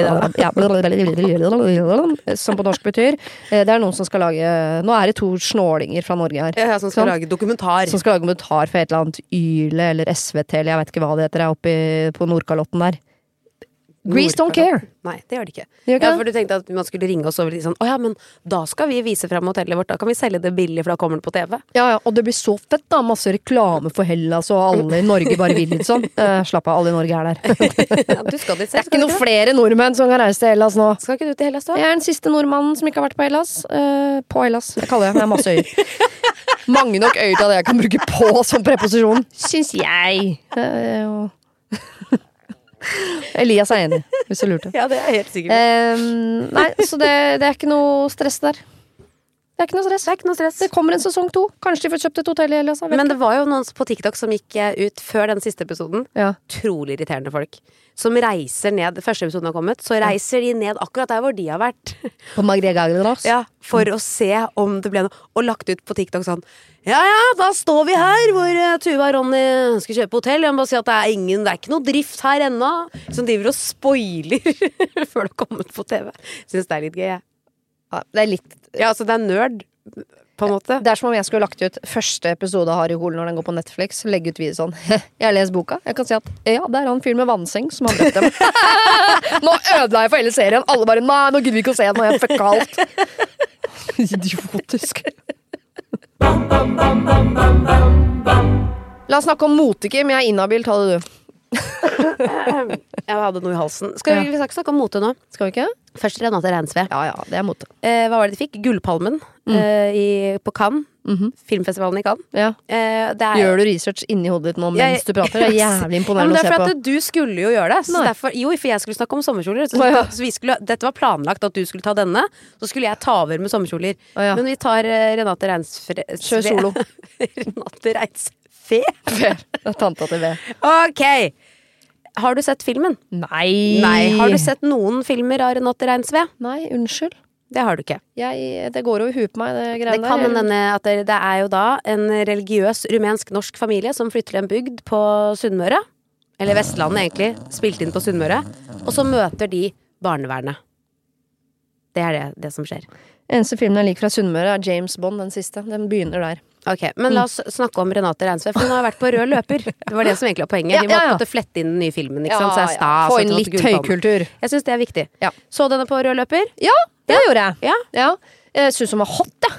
ja, som på norsk betyr. Det er noen som skal lage Nå er det to snålinger fra Norge her. Ja, som skal sånn, lage dokumentar. Som skal lage dokumentar for et eller annet Yle eller S V T, eller jeg vet ikke hva det heter, oppe på Nordkalotten der. Grease don't care. Nei, det gjør det ikke. Gjør ikke ja, for du tenkte at man skulle ringe oss over litt sånn, å ja, men da skal vi vise frem hotellet vårt, da kan vi selge det billig, for da kommer det på T V. Ja, ja, og det blir så fett da, masse reklame for Hellas, og alle i Norge bare vil litt sånn. Uh, slapp av, alle i Norge er der. Ja, du skal dit selv. Det er ikke noen flere nordmenn som kan reise til Hellas nå. Skal ikke du til Hellas da? Jeg er den siste nordmannen som ikke har vært på Hellas. Uh, på Hellas, jeg kaller det, det er masse øyer. Mange nok øyer til at jeg kan bruke på som preposisjon, syns jeg. Uh, Elias er enig, hvis du lurte. Ja, det er helt sikkert. Um, nei, så det, det er ikke noe stress der. Det er ikke noe stress. Det er ikke noe stress. Det kommer en sesong to. Kanskje de får kjøpt et hotell i Elias. Men det var jo noen på TikTok som gikk ut før den siste episoden. Ja. Trolig irriterende folk. Som reiser ned, første episoden har kommet, så reiser de ned akkurat der hvor de har vært. På Magregagleras. Ja, for å se om det ble noe. Og lagt ut på TikTok sånn, ja ja, da står vi her hvor uh, Tuva og Ronny skal kjøpe hotell. Jeg må bare si at det er ingen, det er ikke noe drift her ennå. Som driver og spoiler før det har kommet på T V. Synes det er litt gøy, jeg. Ja, det er litt... Ja, altså det er nerd, på en måte. Det er som om jeg skulle lagt ut første episode av Harry Hole når den går på Netflix. Legge ut video sånn, jeg har lest boka. Jeg kan si at, ja, det er han fyr med vannseng som har drept dem. Nå ødela jeg for hele serien. Alle bare, nei, nå gidder vi ikke å se den, og jeg fucka alt. Idiotisk. La oss snakke om mote, Kim. Jeg er inhabil, ta det du. Jeg hadde noe i halsen. Skal vi, vi skal ikke snakke om mote nå? Skal vi ikke? Først Renate Reinsve. Ja, ja, det er mote. Eh, hva var det de fikk? Gullpalmen mm. eh, i, på Cannes. Mm-hmm. Filmfestivalen i Cannes. Ja. Eh, det er, Gjør du research inni hodet ditt nå mens jeg, du prater? Det er jævlig imponerende ja, å se på. Det er for at du skulle jo gjøre det. Så derfor, jo, for jeg skulle snakke om sommerkjoler. Så, ja. så vi skulle, dette var planlagt at du skulle ta denne. Så skulle jeg ta over med sommerkjoler. Ja. Men vi tar uh, Renate Reinsve. Kjør solo. Renate Reinsve. Det er tanta til V. Ok. Har du sett filmen? Nei. Nei. Har du sett noen filmer av Renate Reinsve? Nei, unnskyld. Det har du ikke. Jeg, det går jo i huet på meg, det greiene der. Det kan hende at det, det er jo da en religiøs rumensk-norsk familie som flytter til en bygd på Sunnmøre. Eller Vestlandet, egentlig. Spilt inn på Sunnmøre. Og så møter de barnevernet. Det er det, det som skjer. Eneste filmen jeg liker fra Sunnmøre er James Bond, den siste. Den begynner der. Ok, men la oss snakke om Renate Reinsve, for hun har vært på rød løper. Det var det som egentlig var poenget. Vi måtte ja, ja, ja. flette inn den nye filmen, ikke sant? Så er stas, få inn litt høykultur. Jeg synes det er viktig. Ja. Så denne på rød løper? Ja, det ja. gjorde jeg. Ja. Ja. Jeg synes hun var hot, da.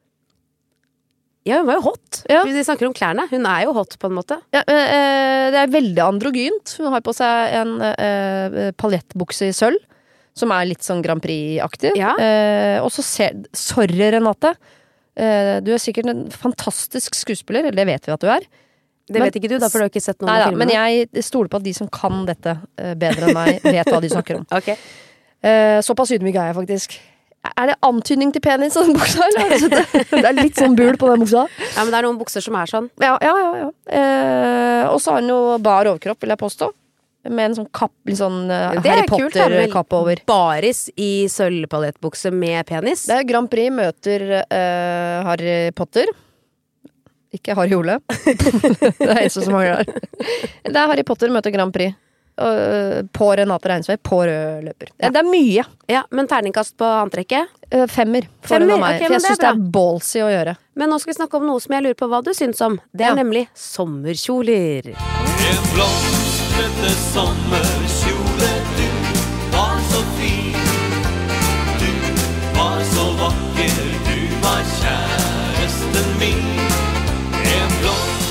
Ja, hun var jo hot. Ja. Vi snakker om klærne. Hun er jo hot, på en måte. Ja, øh, det er veldig androgynt. Hun har på seg en øh, paljettbukse i sølv, som er litt sånn Grand Prix-aktig. Ja. Uh, og så ser Sorry, Renate. Uh, du er sikkert en fantastisk skuespiller, eller det vet vi at du er. Det men, vet ikke du, da, for du har ikke sett noen nei, av filmene. Men jeg stoler på at de som kan dette uh, bedre enn meg, vet hva de snakker om. Okay. Uh, såpass ydmyk er jeg faktisk. Er det antydning til penis i den buksa, eller? Det er litt sånn bul på den buksa. Ja, men det er noen bukser som er sånn. Ja, ja, ja. ja. Uh, og så har hun jo bar overkropp, vil jeg påstå. Med en sånn kapp, litt sånn uh, Harry Potter-kapp over. Baris i sølvpaljettbukse med penis. Det er Grand Prix møter uh, Harry Potter. Ikke Harry Ole. Det er eneste som mangler der. Det er Harry Potter møter Grand Prix. Uh, på Renate Reinsve, på rød løper. Ja. Det er mye. Ja, men terningkast på antrekket? Uh, femmer. For, femmer? Meg, okay, for jeg synes det er, det er ballsy å gjøre. Men nå skal vi snakke om noe som jeg lurer på hva du syns om. Det er ja. nemlig sommerkjoler. En blomstrete sommerkjole, du var så fin. Du var så vakker, du var kjæresten min. En blomstrete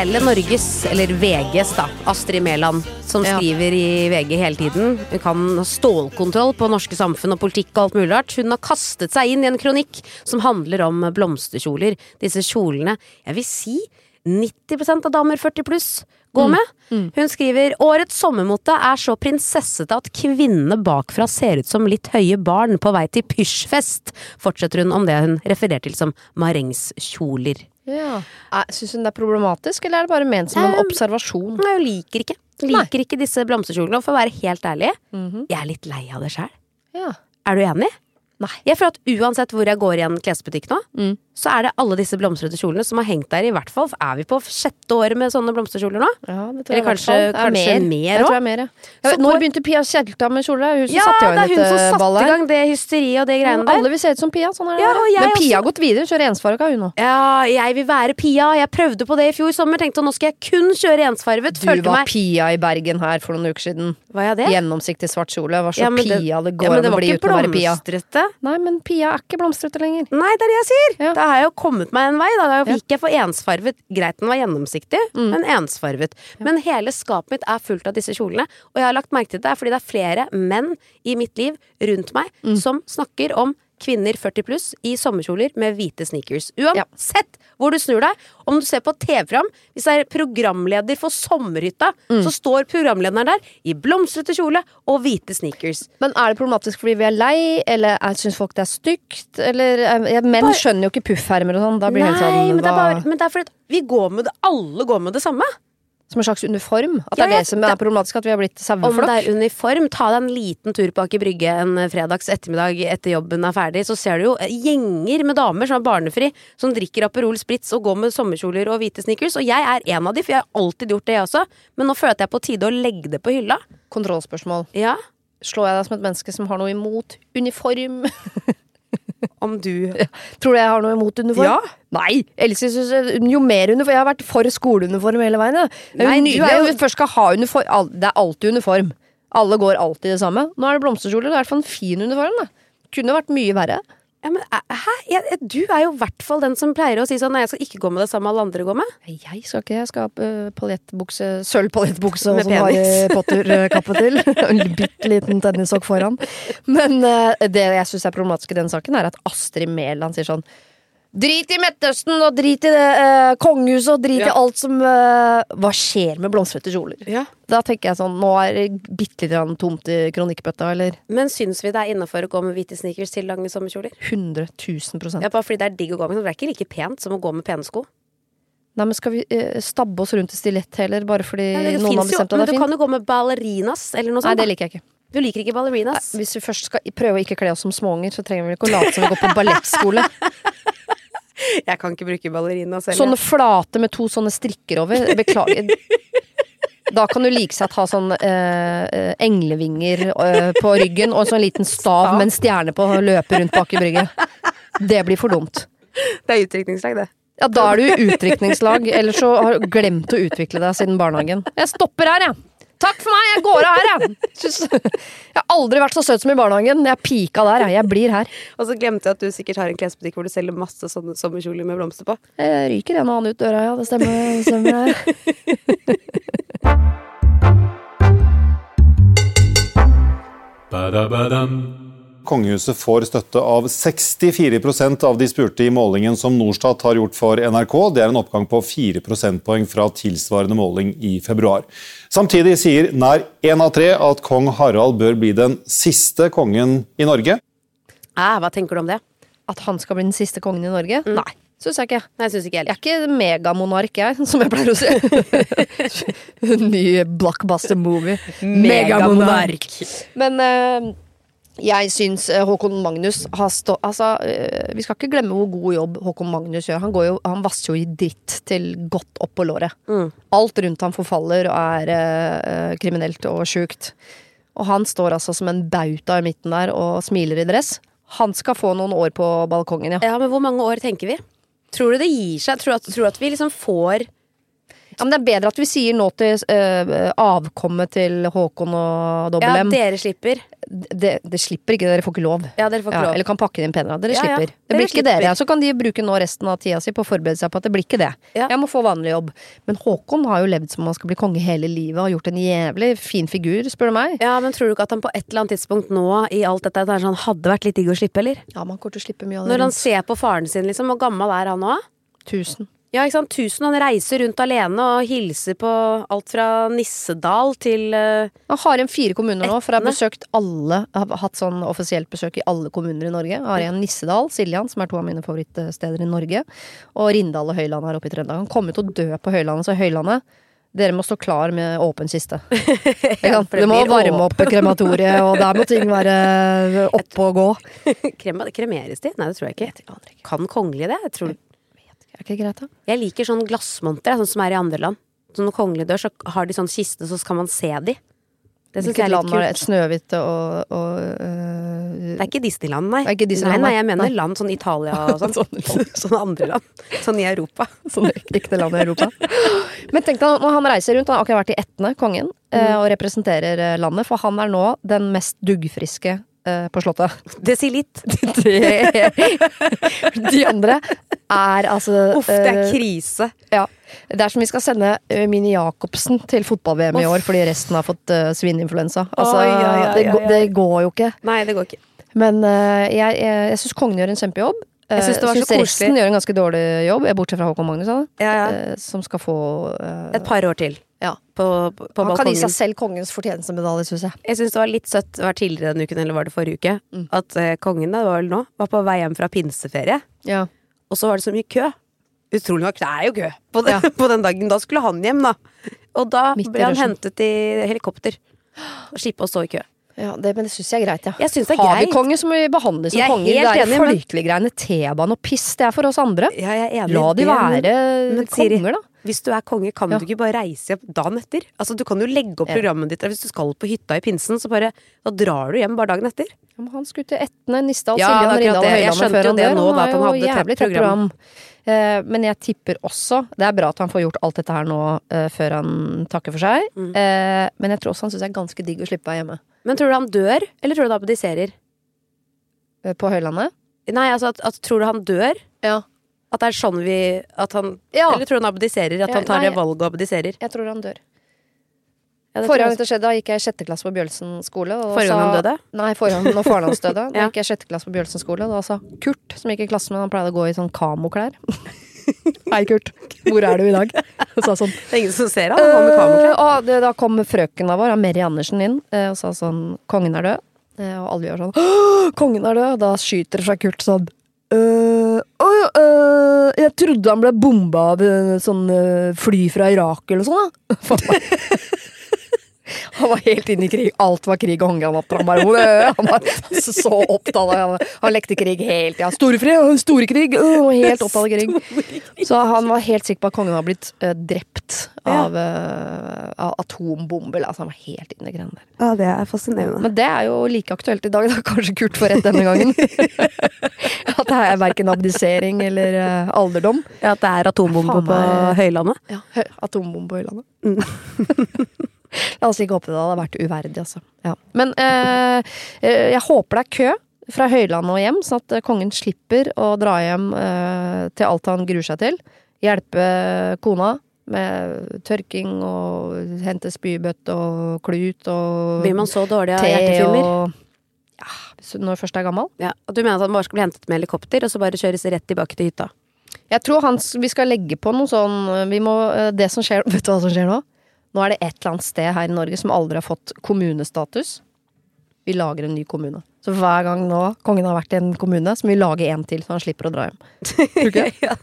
hele Norges, eller V G's da, Astrid Mæland, som Ja. skriver i V G hele tiden. Hun kan ha stålkontroll på norske samfunn og politikk og alt mulig rart. Hun har kastet seg inn i en kronikk som handler om blomsterkjoler. Disse kjolene, jeg vil si nitti prosent av damer førti pluss gå med. Mm. Mm. Hun skriver, årets sommermote er så prinsessete at kvinnene bakfra ser ut som litt høye barn på vei til pysjfest, fortsetter hun om det hun refererer til som marengskjoler. Ja. Synes hun det er problematisk, eller er det bare ment som en Um, observasjon? Nei, hun liker ikke. Liker Nei. ikke disse blomsterkjolene, og for å være helt ærlig, Mhm. jeg er litt lei av det selv. Ja. Er du enig? Nei. Jeg føler at uansett hvor jeg går i en klesbutikk nå, Mm. så er det alle disse blomstrete kjolene som har hengt der i hvert fall. Er vi på sjette året med sånne blomsterkjoler nå? Ja, det tror jeg Eller i hvert kanskje, fall. Det er kanskje mer. mer Jeg også? tror det er mer, ja. Ja, Så når går- begynte Pia Kjelta med kjoler? Hun som Ja, satte i det gang er hun som dette satte ballet i her. gang det hysteriet og det greiene Ja, der. alle vil se ut som Pia, sånn er det. Ja, og jeg Men Pia også. har gått videre, kjører ensfarga hun nå. Ja, jeg vil være Pia. Jeg prøvde på det i fjor sommer. Tenkte nå skal jeg kun kjøre ensfarvet. Du Følte var meg... Pia i Bergen her for noen uker siden. Var jeg det? Gjennomsiktig svart kjole. Var så Ja, men det- Pia det Ja, går men det an å var bli ikke uten å være Pia. blomstrete. Nei, men Pia er ikke blomstrete lenger. Nei, det er det jeg sier. Da har jeg jo kommet meg en vei. Da gikk jeg for ensfarvet. Greit, den var gjennomsiktig, Mm. men ensfarvet. Men hele skapet mitt er fullt av disse kjolene. Og jeg har lagt merke til det fordi det er flere menn i mitt liv rundt meg Mm. som snakker om kvinner førti pluss i sommerkjoler med hvite sneakers. Uansett hvor du snur deg, om du ser på T V-program, hvis det er programleder for Sommerhytta, Mm. så står programlederen der i blomstrete kjole og hvite sneakers. Men er det problematisk fordi vi er lei, eller er- synes folk det er stygt? Eller, ja, menn Bare- skjønner jo ikke puffermer og sånn. Da blir det Nei, helt sånn, men det er hva- bare, men det er fordi at vi går med det, alle går med det samme. Som en slags uniform? At det Ja, er det jeg- som er problematisk, at vi har blitt Om saueflokk? det er uniform, ta deg en liten tur på Aker Brygge en fredags ettermiddag etter jobben er ferdig, så ser du jo gjenger med damer som er barnefri, som drikker Aperol Spritz og går med sommerkjoler og hvite sneakers, og jeg er en av de, for jeg har alltid gjort det jeg også, men nå føler jeg at jeg er på tide å legge det på hylla. Kontrollspørsmål. Ja. Slår jeg deg som et menneske som har noe imot uniform? Om du Tror du jeg har noe imot uniform? Ja. Nei, Else synes jo mer uniform. Jeg har vært for skoleuniform hele veien. Ja. Det er Nei, jo du nydelig er jo- at vi først skal ha uniform. Al- Det er alltid uniform. Alle går alltid det samme. Nå er det blomsterkjoler. Det er i hvert fall en fin uniform. Da. Kunne vært mye verre. Ja, men hæ? Jeg, du er jo i hvert fall den som pleier å si sånn, nei, jeg skal ikke gå med det samme alle andre går med. Jeg skal ikke, jeg skal ha uh, paljettbukse, sølvpaljettbukse og Med sånn Harry penis. Potter-kappe til. En bitte liten tennissokk foran. Men uh, det jeg synes er problematisk i den saken, er at Astrid Mæland sier sånn: drit i Midtøsten og drit i det uh, kongehuset og drit Ja. i alt som uh, Hva skjer med blomstrete kjoler? Ja. Da tenker jeg sånn, nå er det bitte litt grann tomt i kronikkbøtta, eller? Men syns vi det er innenfor å gå med hvite sneakers til lange sommerkjoler? hundre tusen prosent. Ja, bare fordi det er digg å gå med, det er ikke like pent som å gå med pene sko. Nei, men skal vi uh, stabbe oss rundt i stilett heller, bare fordi Nei, det noen har finnes jo, bestemt at men det du er fint? kan jo gå med ballerinas eller noe Nei, sånt. det da. liker jeg ikke. Du liker ikke ballerinas? Nei, hvis vi først skal prøve å ikke kle oss som småunger, så trenger vi ikke å late som vi går på ballettskole. Jeg kan ikke bruke ballerina selv. Sånne flate med to sånne strikker over. Beklager. Da kan du like seg at ha sånn eh, englevinger eh, på ryggen og en sånn liten stav med en stjerne på og løpe rundt bak i brygget. Det blir for dumt. Det er utdrikningslag, det. Ja, da er du utdrikningslag, eller så har du glemt å utvikle deg siden barnehagen. Jeg stopper her, jeg. Takk for meg, jeg går av her, jeg. Synes- Jeg har aldri vært så søt som i barnehagen. Jeg pika der, jeg. Jeg blir her. Og så glemte jeg at du sikkert har en klesbutikk hvor du selger masse sånne sommerkjoler med blomster på. Jeg ryker en og annen ut døra, ja. Det stemmer. Det stemmer. Kongehuset får støtte av sekstifire prosent av de spurte i målingen som Norstat har gjort for N R K. Det er en oppgang på fire prosentpoeng fra tilsvarende måling i februar. Samtidig sier nær en av tre at kong Harald bør bli den siste kongen i Norge. Ah, hva tenker du om det? At han skal bli den siste kongen i Norge? Mm. Nei, synes jeg ikke. Nei, jeg synes ikke heller. Jeg er ikke megamonark, jeg, som jeg pleier å si. Ny blockbuster movie. Megamonark. Men eh, jeg syns eh, Håkon Magnus har stå... Altså, eh, vi skal ikke glemme hvor god jobb Håkon Magnus gjør. Han, går jo, han vasser jo i dritt til godt opp på låret. Mm. Alt rundt ham forfaller og er eh, kriminelt og sjukt. Og han står altså som en bauta i midten der og smiler i dress. Han skal få noen år på balkongen, ja. Ja, men hvor mange år tenker vi? Tror du det gir seg? Tror du at, tror du at vi liksom får Ja, men det er bedre at vi sier nå til uh, avkommet til Håkon og Dobbel M. Ja, dere slipper. Det, det slipper ikke, dere får ikke lov. Ja, dere får ikke ja, lov. Eller kan pakke det inn penere. Dere ja, slipper. Ja. Det blir dere ikke slipper. dere. Så kan de bruke nå resten av tida si på å forberede seg på at det blir ikke det. Ja. Jeg må få vanlig jobb. Men Håkon har jo levd som han skal bli konge hele livet og har gjort en jævlig fin figur, spør du meg. Ja, men tror du ikke at han på et eller annet tidspunkt nå i alt dette er sånn, hadde vært litt digg å slippe, eller? Ja, man kommer til å slippe mye av det. Når han ser på faren sin, liksom, hvor gammel er han nå? Tusen. Ja, ikke sant? Tusen, han reiser rundt alene og hilser på alt fra Nissedal til uh, Han har en fire kommuner nå, for jeg har besøkt alle, jeg har hatt sånn offisielt besøk i alle kommuner i Norge. Jeg har en Nissedal, Siljan, som er to av mine favorittsteder i Norge, og Rindal og Høyland her oppe i Trøndelag. Han kommer til å dø på Høylandet, så Høylandet, dere må stå klar med åpen kiste. ja, det må varme opp krematoriet, og der må ting være oppe og gå. Krem, kremeres de? Nei, det tror jeg ikke. Kan kongelige det? Jeg tror Er ikke greit, da? Jeg liker sånn glassmonter, sånn som er i andre land. Så når kongelige dør, så har de sånn kiste, så skal man se de. Det synes jeg er litt kult. Land er Snøhvit og... og uh, det er ikke Disneyland, nei. Det er ikke Disneyland, nei, nei, jeg mener nei. land, sånn Italia og sånn. Sånn andre land. Sånn i Europa. Sånn ekte land i Europa. Men tenk deg, når han reiser rundt, han har akkurat vært i Etne, kongen, mm. og representerer landet, for han er nå den mest duggfriske på slottet. Det sier litt. De andre er altså Uff, det er krise. Ja. Det er som vi skal sende Mini Jacobsen til fotball-V M i år, fordi resten har fått uh, svininfluensa. Altså, oh, ja, ja, ja, det, ja, ja. det går jo ikke. Nei, det går ikke. Men uh, jeg, jeg, jeg synes kongen gjør en kjempejobb. Jeg synes det var synes så resten gjør en ganske dårlig jobb, bortsett fra Håkon Magnus, ja, ja. uh, som skal få uh, et par år til. Ja. På, på, på han balkongen. kan gi seg selv kongens fortjenestemedalje, synes jeg. Jeg synes det var litt søtt, det var tidligere denne uken, eller var det forrige uke, mm. at uh, kongen da, det var vel nå, var på vei hjem fra pinseferie. Ja. Og så var det så mye kø. Utrolig nok, det er jo kø på den, ja. på den dagen. Da skulle han hjem, da. Og da Midt ble han hentet i helikopter. Og slippe å stå i kø. Ja, det, men det synes jeg er greit, ja. Jeg synes det er greit. Har vi konge som vi behandler som konger? Det er enig, folkelige greiene, teban og piss, det er for oss andre. Ja, jeg er enig. La de være men, konger, Siri, da. Hvis du er konge, kan ja. du ikke bare reise hjem dagen etter? Altså, du kan jo legge opp programmet ditt, hvis du skal på hytta i pinsen, så bare, da drar du hjem bare dagen etter. Ja, han skulle til Etne, Nisdal, ja, Siljan, Rindal og Høylandet før han der. Nå, da, at han hadde jævlig tett program. Uh, men jeg tipper også, det er bra at han får gjort alt dette her nå uh, før han takker for seg, mm. uh, men jeg tror også han synes det er ganske digg å slippe av hjemme. Men tror du han dør, eller tror du han abdiserer? Uh, på Høylandet? Nei, altså, at, at, tror du han dør? Ja. At det er sånn vi, at han, ja. eller tror du han abdiserer, at ja, han tar nei, det valget og abdiserer? Jeg tror han dør. Ja, forrige gang det skjedde, da gikk jeg i sjette klasse på Bjølsen skole. Og forrige gang han døde? Nei, forrige gang når faren hans døde. Da ja. gikk jeg i sjette klasse på Bjølsen skole, og da sa Kurt, som gikk i klassen med, han pleide å gå i sånn kamoklær. Hei Kurt, hvor er du i dag? Og sa sånn, det er ingen som ser han, han med kamoklær. Uh, og det, da kom frøken av vår, Mary Andersen inn, uh, og sa sånn, kongen er død. Uh, og alle gjør sånn, kongen er død. Da skyter det fra Kurt sånn, Uh, oh, uh, jeg trodde han ble bomba av uh, sånn uh, fly fra Irak eller sånn da. Han var helt inne i krig. Alt var krig og håndgranater. Han bare, uh, han var så opptatt av han, han lekte krig helt, ja, storefred, storekrig, uh, helt opptatt av krig. Så han var helt sikker på at kongen var blitt uh, drept av, uh, av atombomber. Altså han var helt inne i greiene der. Ja, det er fascinerende. Men det er jo like aktuelt i dag, da. Kanskje Kurt får rett denne gangen. At det er hverken abdisering eller uh, alderdom. Ja, at det er atombombe på Høylandet. Ja, atombombe på Høylandet. Mm. La oss ikke håpe det hadde vært uverdig, altså. Ja. Men uh, jeg håper det er kø fra Høylandet og hjem, sånn at kongen slipper å dra hjem uh, til alt han gruer seg til. Hjelpe kona med tørking og hente spybøtt og klut og blir man så dårlig av hjerteflimmer? Og ja, når først er gammel. Ja, og du mener at han bare skal bli hentet med helikopter, og så bare kjøres rett tilbake til hytta? Jeg tror han, vi skal legge på noe sånn, vi må, det som skjer, vet du hva som skjer nå? Nå er det et eller annet sted her i Norge som aldri har fått kommunestatus. Vi lager en ny kommune. Så hver gang nå kongen har vært i en kommune, så må vi lage en til, så han slipper å dra hjem. Tror du ikke?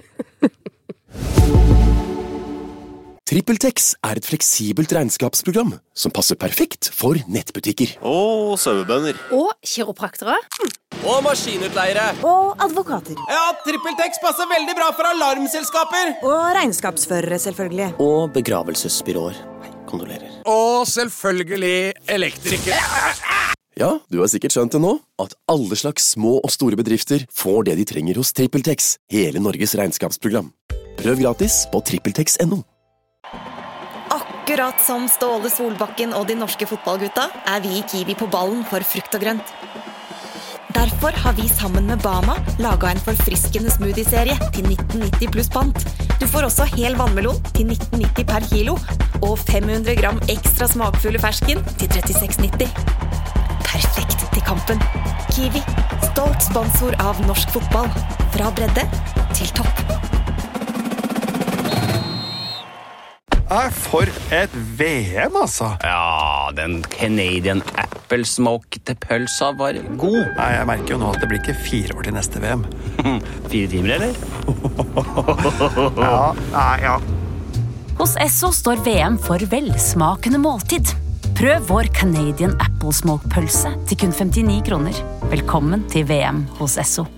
TrippelTex er et fleksibelt regnskapsprogram som passer perfekt for nettbutikker. Og sauebønder. Og kiropraktere. Og maskinutleiere. Og advokater. Ja, TrippelTex passer veldig bra for alarmselskaper. Og regnskapsførere, selvfølgelig. Og begravelsesbyråer. Kondolerer. Og selvfølgelig elektrikere. Ja, du har sikkert skjønt det nå, at alle slags små og store bedrifter får det de trenger hos TrippelTex, hele Norges regnskapsprogram. Prøv gratis på trippeltex punktum no. Akkurat som Ståle Solbakken og de norske fotballgutta er vi i Kiwi på ballen for frukt og grønt. Derfor har vi sammen med Bama laget en forfriskende smoothie-serie til nitten nitti pluss pant. Du får også hel vannmelon til nitten nitti per kilo, og fem hundre gram ekstra smakfulle fersken til trettiseks nitti. Perfekt til kampen. Kiwi, stolt sponsor av norsk fotball. Fra bredde til topp. Er for et V M, altså. Ja, den Canadian Apple Smoked pølsa var god. Nei, jeg merker jo nå at det blir ikke fire år til neste V M. Fire timer, eller? Ja, nei, ja. Hos Esso står V M for velsmakende måltid. Prøv vår Canadian Apple Smoked pølse til kun femtini kroner. Velkommen til V M hos Esso.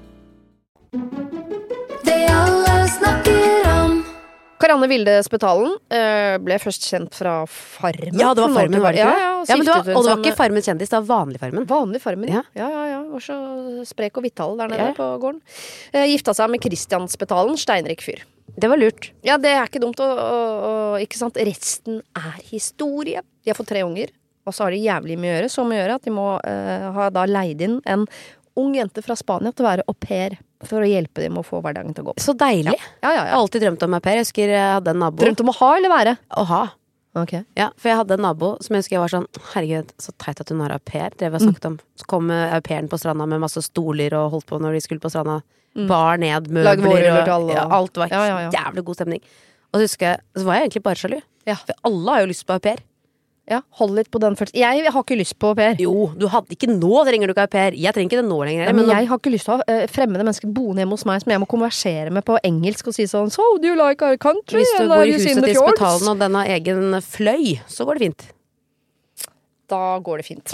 Det alle snakker om. Karianne Vilde Spetalen uh, ble først kjent fra Farmen. Ja, det var Farmen, var det ikke? Ja, ja, ja, men det var, og det var ikke Farmen kjendis, det var vanlig Farmen. Vanlig Farmen, ja. Ja, ja, ja. Var så sprek og vittal der nede ja. På gården. Uh, gifta seg med Christian Spetalen, steinrik fyr. Det var lurt. Ja, det er ikke dumt å, å, å ikke sant? Resten er historie. De har fått tre unger, og så har de jævlig mye å gjøre, så mye å gjøre at de må uh, ha da leid inn en ung jente fra Spania til å være au pair. For å hjelpe dem å få hverdagen til å gå på. Så deilig. Ja. Ja, ja, ja. Jeg har alltid drømt om au pair. Jeg husker jeg hadde en nabo. Drømt om å ha eller være? Å ha. Ok. Ja, for jeg hadde en nabo som jeg husker jeg var sånn, herregud, så teit at hun har au pair. Det vi har snakket om. Så kom au pairen på stranda med masse stoler og holdt på når de skulle på stranda. Mm. Bar ned, møbler og, og ja, alt var ja, ja, ja. Jævlig god stemning. Og så husker jeg, så var jeg egentlig bare sjalu. Ja. For alle har jo lyst på au pair. Ja, hold litt på den først. Jeg har ikke lyst på au pair. Jo, du hadde ikke nå, trenger du ikke au pair. Jeg trenger ikke det nå lenger. Ja, men, men jeg har ikke lyst til å ha uh, fremmede mennesker boende hjemme hos meg som jeg må konversere med på engelsk og si sånn, so do you like our country? Hvis du bor i huset til Spetalen og den har egen fløy, så går det fint. Da går det fint.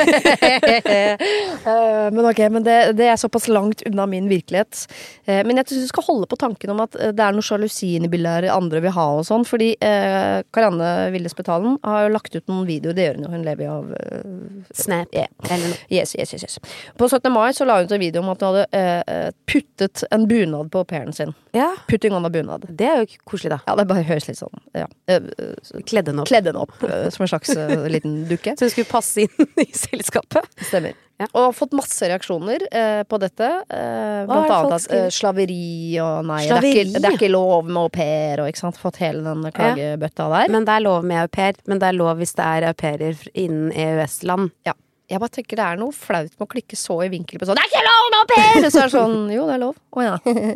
Ja. uh, men ok, men det, det er såpass langt unna min virkelighet. Uh, men jeg synes du skal holde på tanken om at det er noe sjalusi i bildet andre vil ha og sånn, fordi uh, Karianne Vilde Spetalen har jo lagt ut noen videoer, det gjør hun jo, hun lever jo av uh, Snap. Yeah. Yes, yes, yes, yes. På syttende mai så la hun ut en video om at hun hadde uh, puttet en bunad på au pairen sin. Ja. Putting on a bunad. Det er jo koselig da. Ja, det bare høres litt sånn, ja. Uh, Kledde den opp. Kledde den opp, uh, som en slags uh, liten dukke. Så hun skulle passe inn i selskapet. Stemmer. Ja. Og har fått masse reaksjoner eh, på dette. Eh, blant annet at eh, slaveri og nei, slaveri? Det, er ikke, det er ikke lov med au pair, og ikke sant, fått hele den klagebøtta der. Ja. Men det er lov med au pair, men det er lov hvis det er au pairer innen E U S-land. Ja. Jeg bare tenker det er noe flaut med å klikke så i vinkel på sånn, det er ikke lov med au pair! Så er det sånn, jo det er lov. Åja.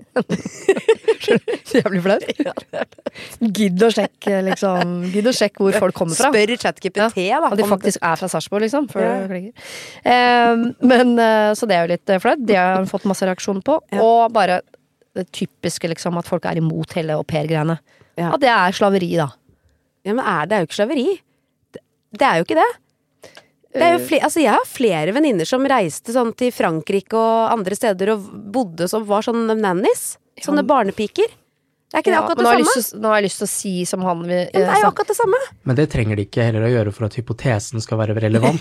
Jævlig flaut. Gidd å sjekke, liksom, gidd å sjekke hvor folk kommer fra. Spør ChatGPT, ja. da. Og de faktisk er fra Sarpsborg, liksom, før ja. Du klikker. Um, men, uh, så det er jo litt flaut. Det har hun fått masse reaksjoner på. Ja. Og bare det typiske, liksom, at folk er imot hele au pair-greiene. Ja. At det er slaveri, da. Ja, men er det er jo ikke slaveri. Det, det er jo ikke det. Det er jo flere, altså jeg har flere venninner som reiste sånn til Frankrike og andre steder og bodde som var sånn nannies, sånne ja. Barnepiker. Det er ikke ja, det akkurat det samme? Til, nå har jeg lyst til å si som han vil, ja, det er jo akkurat det samme. Men det trenger de ikke heller å gjøre for at hypotesen skal være relevant.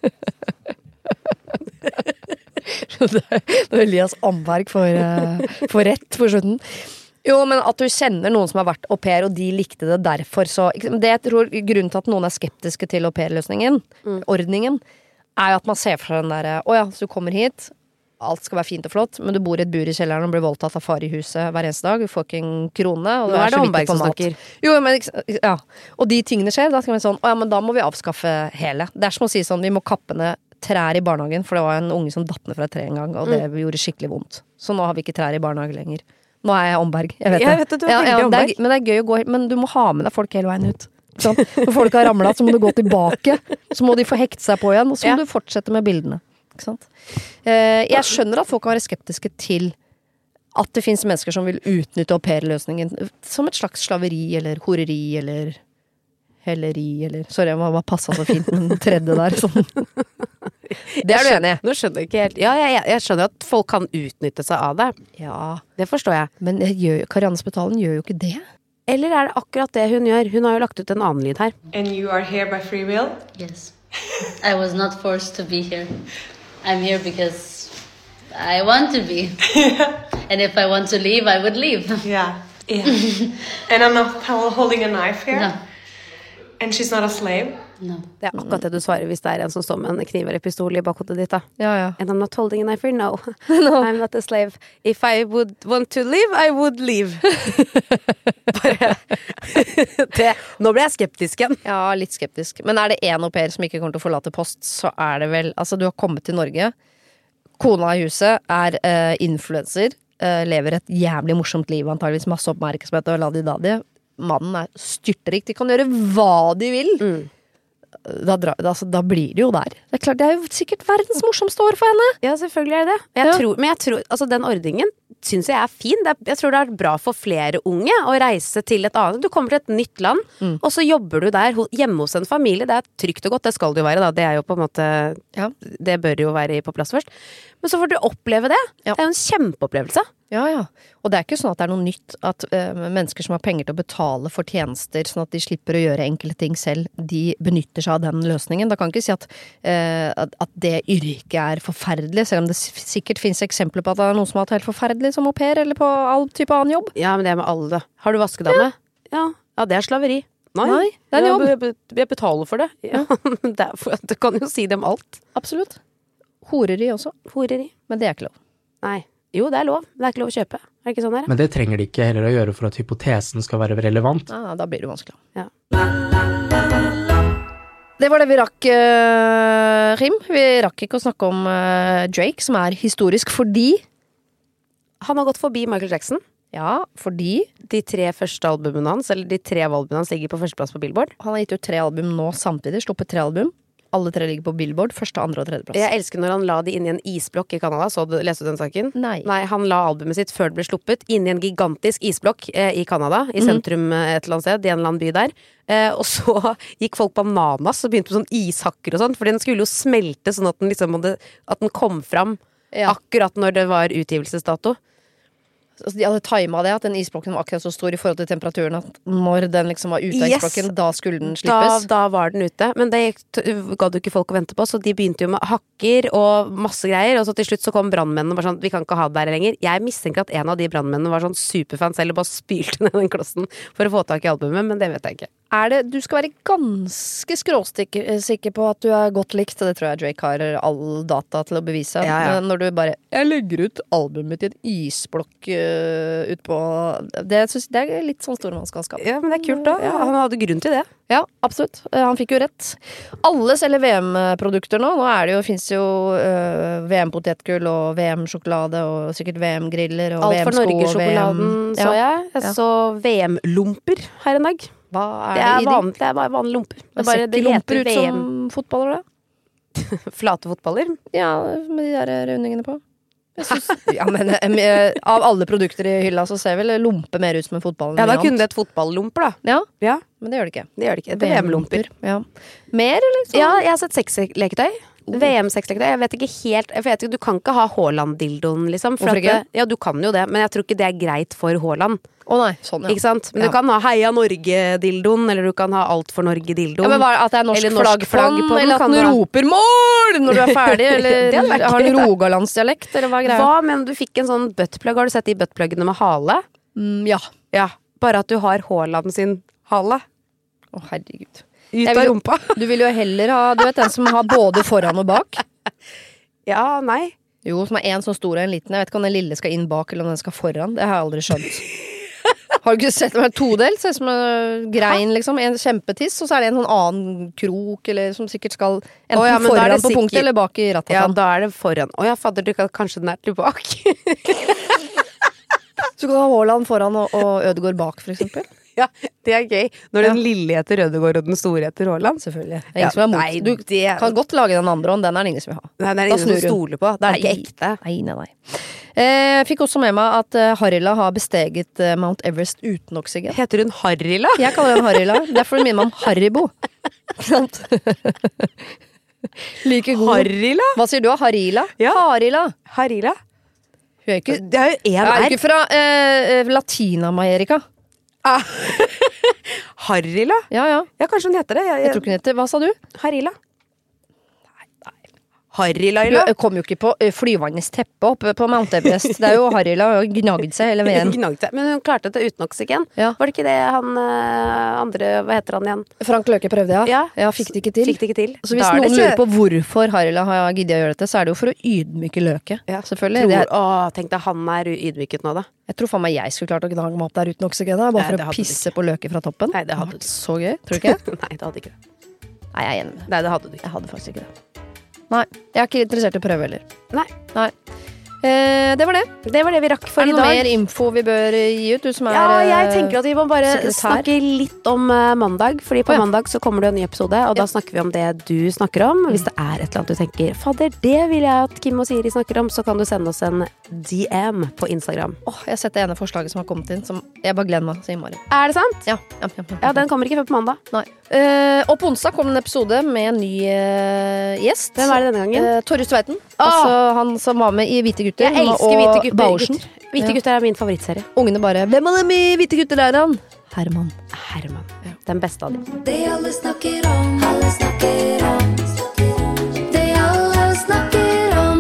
Når Elias Amberg får, får rett for slutten. Jo, men at du kjenner noen som har vært au pair, og de likte det derfor, så det jeg tror grunnen til at noen er skeptiske til au pair-løsningen, mm. ordningen, er jo at man ser for seg den der, åja, så du kommer hit, alt skal være fint og flott, men du bor i et bur i kjelleren og blir voldtatt av far i huset hver eneste dag, du får ikke en krone, og du Nå er, er så vidt på mat. Jo, men, ja, og de tingene skjer, da skal man sånn, åja, men da må vi avskaffe hele. Det er som å si sånn, vi må kappe ned trær i barnehagen, for det var en unge som datt ned fra et tre en gang, og det mm. gjorde skikkelig vondt. Så nå har vi ikke trær i barnehage lenger. Nå er jeg Omberg, jeg vet det. Jeg vet det, du er ja, ja, det er, men det er gøy å gå, men du må ha med deg folk hele veien ut. Sånn? Når folk har ramlet, så må du gå tilbake, så må de få hekte seg på igjen, og så må ja. Du fortsette med bildene. Ikke sant? Jeg skjønner at folk kan være skeptiske til at det finnes mennesker som vil utnytte au pair-løsningen som et slags slaveri, eller horeri, eller helleri, eller sorry, jeg må bare passe så fint med den tredje der, sånn. Det er du enig i? Nå skjønner jeg ikke helt. Ja, jeg, jeg skjønner at folk kan utnytte seg av det. Ja. Det forstår jeg. Men gjør, Karianne Spetalen gjør jo ikke det. Eller er det akkurat det hun gjør? Hun har jo lagt ut en annen lyd her. And you are here by free will? Yes. I was not forced to be here. I'm here because I want to be. And if I want to leave, I would leave. Yeah. Yeah. And I'm not holding a knife here? No. And she's not a slave? No. Det er akkurat det du svarer hvis det er en som står med en kniv eller pistol I bakhodet ditt da. Ja, ja. And I'm not holding a knife here, no. no. I'm not a slave. If I would want to live, I would live. Bare det. Nå ble jeg skeptisk igjen. Ja, litt skeptisk. Men er det en au pair som ikke kommer til å forlate post, så er det vel, altså du har kommet til Norge, kona I huset er uh, influencer, uh, lever et jævlig morsomt liv, antageligvis masse oppmerksomhet og laddi-daddi. Mannen er styrterik, de kan gjøre hva de vil. Mm. Da, dra, da, altså, da blir det jo der. Det er klart, det er jo sikkert verdens morsomste år for henne. Ja, selvfølgelig er det det. Jeg ja. tror, men jeg tror, altså den ordningen synes jeg er fin. Det er, jeg tror det er bra for flere unge å reise til et annet. Du kommer til et nytt land, mm. og så jobber du der hjemme hos en familie. Det er trygt og godt, det skal det jo være da. Det er jo på en måte, ja. Det bør jo være på plass først. Men så får du oppleve det. Ja. Det er jo en kjempeopplevelse. Ja, ja. Og det er ikke sånn at det er noe nytt at uh, mennesker som har penger til å betale for tjenester, sånn at de slipper å gjøre enkelte ting selv, de benytter seg av den løsningen. Da kan ikke si at, uh, at, at det yrket er forferdelig, selv om det sikkert finnes eksempler på at det er noen som har hatt helt forferdelig som au pair, eller på all type annen jobb. Ja, men det er med alle. Har du vaskedame? Ja. Ja, ja det er slaveri. Nei, Nei det er en jobb. Jeg, jeg betaler for det. Ja. det, er, det kan jo si dem alt. Absolutt. Horeri også. Horeri. Men det er ikke lov. Nei. Jo, det er lov. Det er ikke lov å kjøpe. Er det ikke sånn her? Men det trenger de ikke heller å gjøre for at hypotesen skal være relevant. Ja, da blir det vanskelig. Ja. Det var det vi rakk, uh, Rim. Vi rakk ikke å snakke om uh, Drake, som er historisk fordi han har gått forbi Michael Jackson. Ja, fordi de tre første albumene hans, eller de tre albumene hans ligger på førsteplass på Billboard. Han har gitt ut tre album nå samtidig, sluppet tre album. Alle tre ligger på Billboard, første, andre og tredje plass. Jeg elsker når han la de inn i en isblokk I Canada. Så du leste du den saken? Nei. Nei, han la albumet sitt før det ble sluppet inn i en gigantisk isblokk eh, I Canada, I sentrum mm. et eller annet sted, I en eller annen by der. Eh, og så gikk folk bananas og begynte på sånn ishakker og sånt, for den skulle jo smelte sånn at den liksom hadde, at den kom fram ja. Akkurat når det var utgivelsesdato. Altså, de hadde timet det, at den isblokken var akkurat så stor I forhold til temperaturen, at når den liksom var ute av yes. isblokken, da skulle den slippes. Da, da var den ute, men det gav jo ikke folk å vente på, så de begynte jo med hakker og masse greier, og så til slutt så kom brandmennene og bare sånn, vi kan ikke ha det der lenger. Jeg mistenker at en av de brandmennene var sånn superfans, eller bare spylte ned den klossen for å få tak I albumet, men det vet jeg ikke. Er det, du skal være ganske skråsikker på at du er godt likt, og det tror jeg Drake har all data til å bevise. Ja, ja. Når du bare, jeg legger ut albumet til en isblokk uh, ut på, det, synes, det er litt sånn stormannsgalskap. Ja, men det er kult da. Ja, han hadde grunn til det. Ja, absolutt. Uh, han fikk jo rett. Alle selger V M-produkter nå. Nå er det jo, finnes jo uh, V M-potetgull og V M-sjokolade og sikkert V M-griller og V M-sko. Alt for Norge-sjokoladen så jeg. Jeg så V M-lumper her en dag. Hva er det, det er i vanlig, det er bare vanlige lumper. Det, det, bare, det heter ut som fotballer da? Flate fotballer? Ja, med de der rundingene på. Jeg synes, ja, men med, av alle produkter I hylla så ser vel lumpe mer ut som en fotball. Ja, da kunne det et fotballumper da. Ja, ja, men det gjør det ikke. Det gjør det ikke, det er V M-lumper. Ja. Mer, eller? Sånn? Ja, jeg har sett sexleketøy. Oh. V M-sexleketøy, jeg vet ikke helt, jeg vet ikke, du kan ikke ha Haaland-dildoen liksom. Hvorfor ikke? At, ja, du kan jo det, men jeg tror ikke det er greit for Haaland. Å oh, nei, sånn ja. Ikke sant? Men ja. Du kan ha Heia Norge-dildoen, eller du kan ha Alt for Norge-dildoen. Ja, men hva, at det er norsk, norsk flagg, flagg på den, eller at den ha... roper mål når du er ferdig, eller har den rogalandsdialekt, eller hva er greia? Hva, men du fikk en sånn buttplug, har du sett de buttpluggene med hale? Mm, ja. Ja, bare at du har Haaland sin hale. Å, oh, herregud. Ut av rumpa. Du vil jo heller ha, du vet den som har både foran og bak? Ja, nei. Jo, som er en så stor og en liten. Jeg vet ikke om den lille skal inn bak, eller om den skal foran. Det har jeg aldri skjønt. Har du ikke sett den todelt? Ser ut som en grein, liksom. En kjempetiss, og så er det en sånn annen krok, eller som sikkert skal enten oh, ja, foran på sikkert... punktet, eller bak I rattet. Ja, da er det foran. Å, jeg fadder, du kan kanskje den er tilbake. Så kan du ha Haaland foran og, og Ødegaard bak, for eksempel. Ja, det er gøy. Når ja. Den lille heter Ødegaard og den store heter Haaland. Selvfølgelig. Det er ingen ja, som er mot. Nei, du det... kan godt lage den andre, og den er ingen som vil ha. Nei, den er ingen som stoler på. Det er ikke ekte. Nei, nei, nei. Eh, jeg fikk også med meg at uh, Harila har besteget uh, Mount Everest uten oksygen. Heter hun Harila? Jeg kaller den Harila. Derfor minner man om Haribo. Like god. Harila? Hva sier du av Harila? Ja. Harila. Harila? Hun er ikke, det er jo en er er. ikke fra uh, Latinamerika. Ah. Harila? Ja, ja. Ja, kanskje hun heter det. Jeg, jeg... jeg tror ikke hun heter. Hva sa du? Harila. Nei, nei. Harry-Laila? Du kom jo ikke på flyvannes teppe oppe på Mount Everest. Det er jo Harry-Laila og gnagd seg hele veien. Men hun klarte det uten oksygen. Ja. Var det ikke det han andre, hva heter han igjen? Frank Løke prøvde, ja. Ja, ja fikk det ikke til. Fikk det ikke til. Så hvis noen lurer på hvorfor Harry-Laila har giddet å gjøre dette, så er det jo for å ydmyke Løke. Ja. Selvfølgelig. Tror, det er... Åh, tenk deg, han er ydmyket nå da. Jeg tror faen meg jeg skulle klart å gnage meg opp der uten oksygen, bare Nei, for å pisse på Løke fra toppen. Nei, det hadde du. Så gøy, tror du ikke? Nei, det hadde ikke det. Nei, jeg er enig. Nei, det hadde du ikke. Jeg hadde faktisk ikke det. Nei, jeg er ikke interessert i å prøve heller. Nei. Nei. Eh, det var det. Det var det vi rakk for i dag. Er det noe mer info vi bør gi ut? Du som er Ja, jeg tenker at vi må bare sekretær. snakke litt om uh, mandag. Fordi på oh, ja. mandag så kommer det en ny episode, og ja. da snakker vi om det du snakker om. Hvis det er et eller annet du tenker, fader, det vil jeg at Kim og Siri snakker om, så kan du sende oss en D M på Instagram. Åh, oh, jeg har sett det ene forslaget som har kommet inn, som jeg bare gleder meg til i morgen. Er det sant? Ja. Ja, ja, ja. ja, den kommer ikke før på mandag. Nei. Uh, og på onsdag kom en episode med en ny uh, gjest. Hvem er det denne gangen? Uh, Torre Tveiten. Oh. Altså han som var med i Hvite gutter. Jeg elsker Hvite gutter. Bauersen. Hvite gutter er min favorittserie. Ungene bare, hvem av dem i Hvite gutter er han? Herman. Herman. Ja. Den beste av dem. Det alle snakker om, alle snakker om. Det alle snakker om.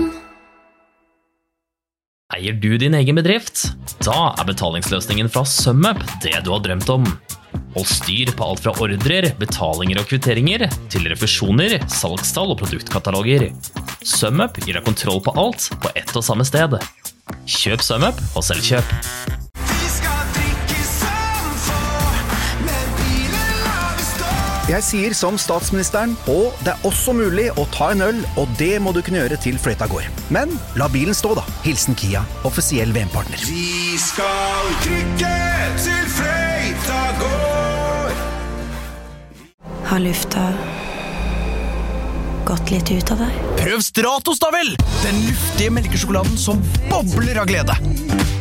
Eier du din egen bedrift? Da er betalingsløsningen fra SumUp det du har drømt om. Hold styr på alt fra ordrer, betalinger og kvitteringer, til refusjoner, salgstall og produktkataloger. SumUp gir deg kontroll på alt på ett og samme sted. Kjøp SumUp og selvkjøp. Jeg sier som statsministeren, og det er også mulig å ta en øl, og det må du kunne gjøre til fløyta går. Men la bilen stå da. Hilsen Kia, offisiell V M-partner. Vi skal krykke til fløyta går. Har lufta gått litt ut av deg? Prøv Stratos da vel! Den luftige melkesjokoladen som bobler av glede.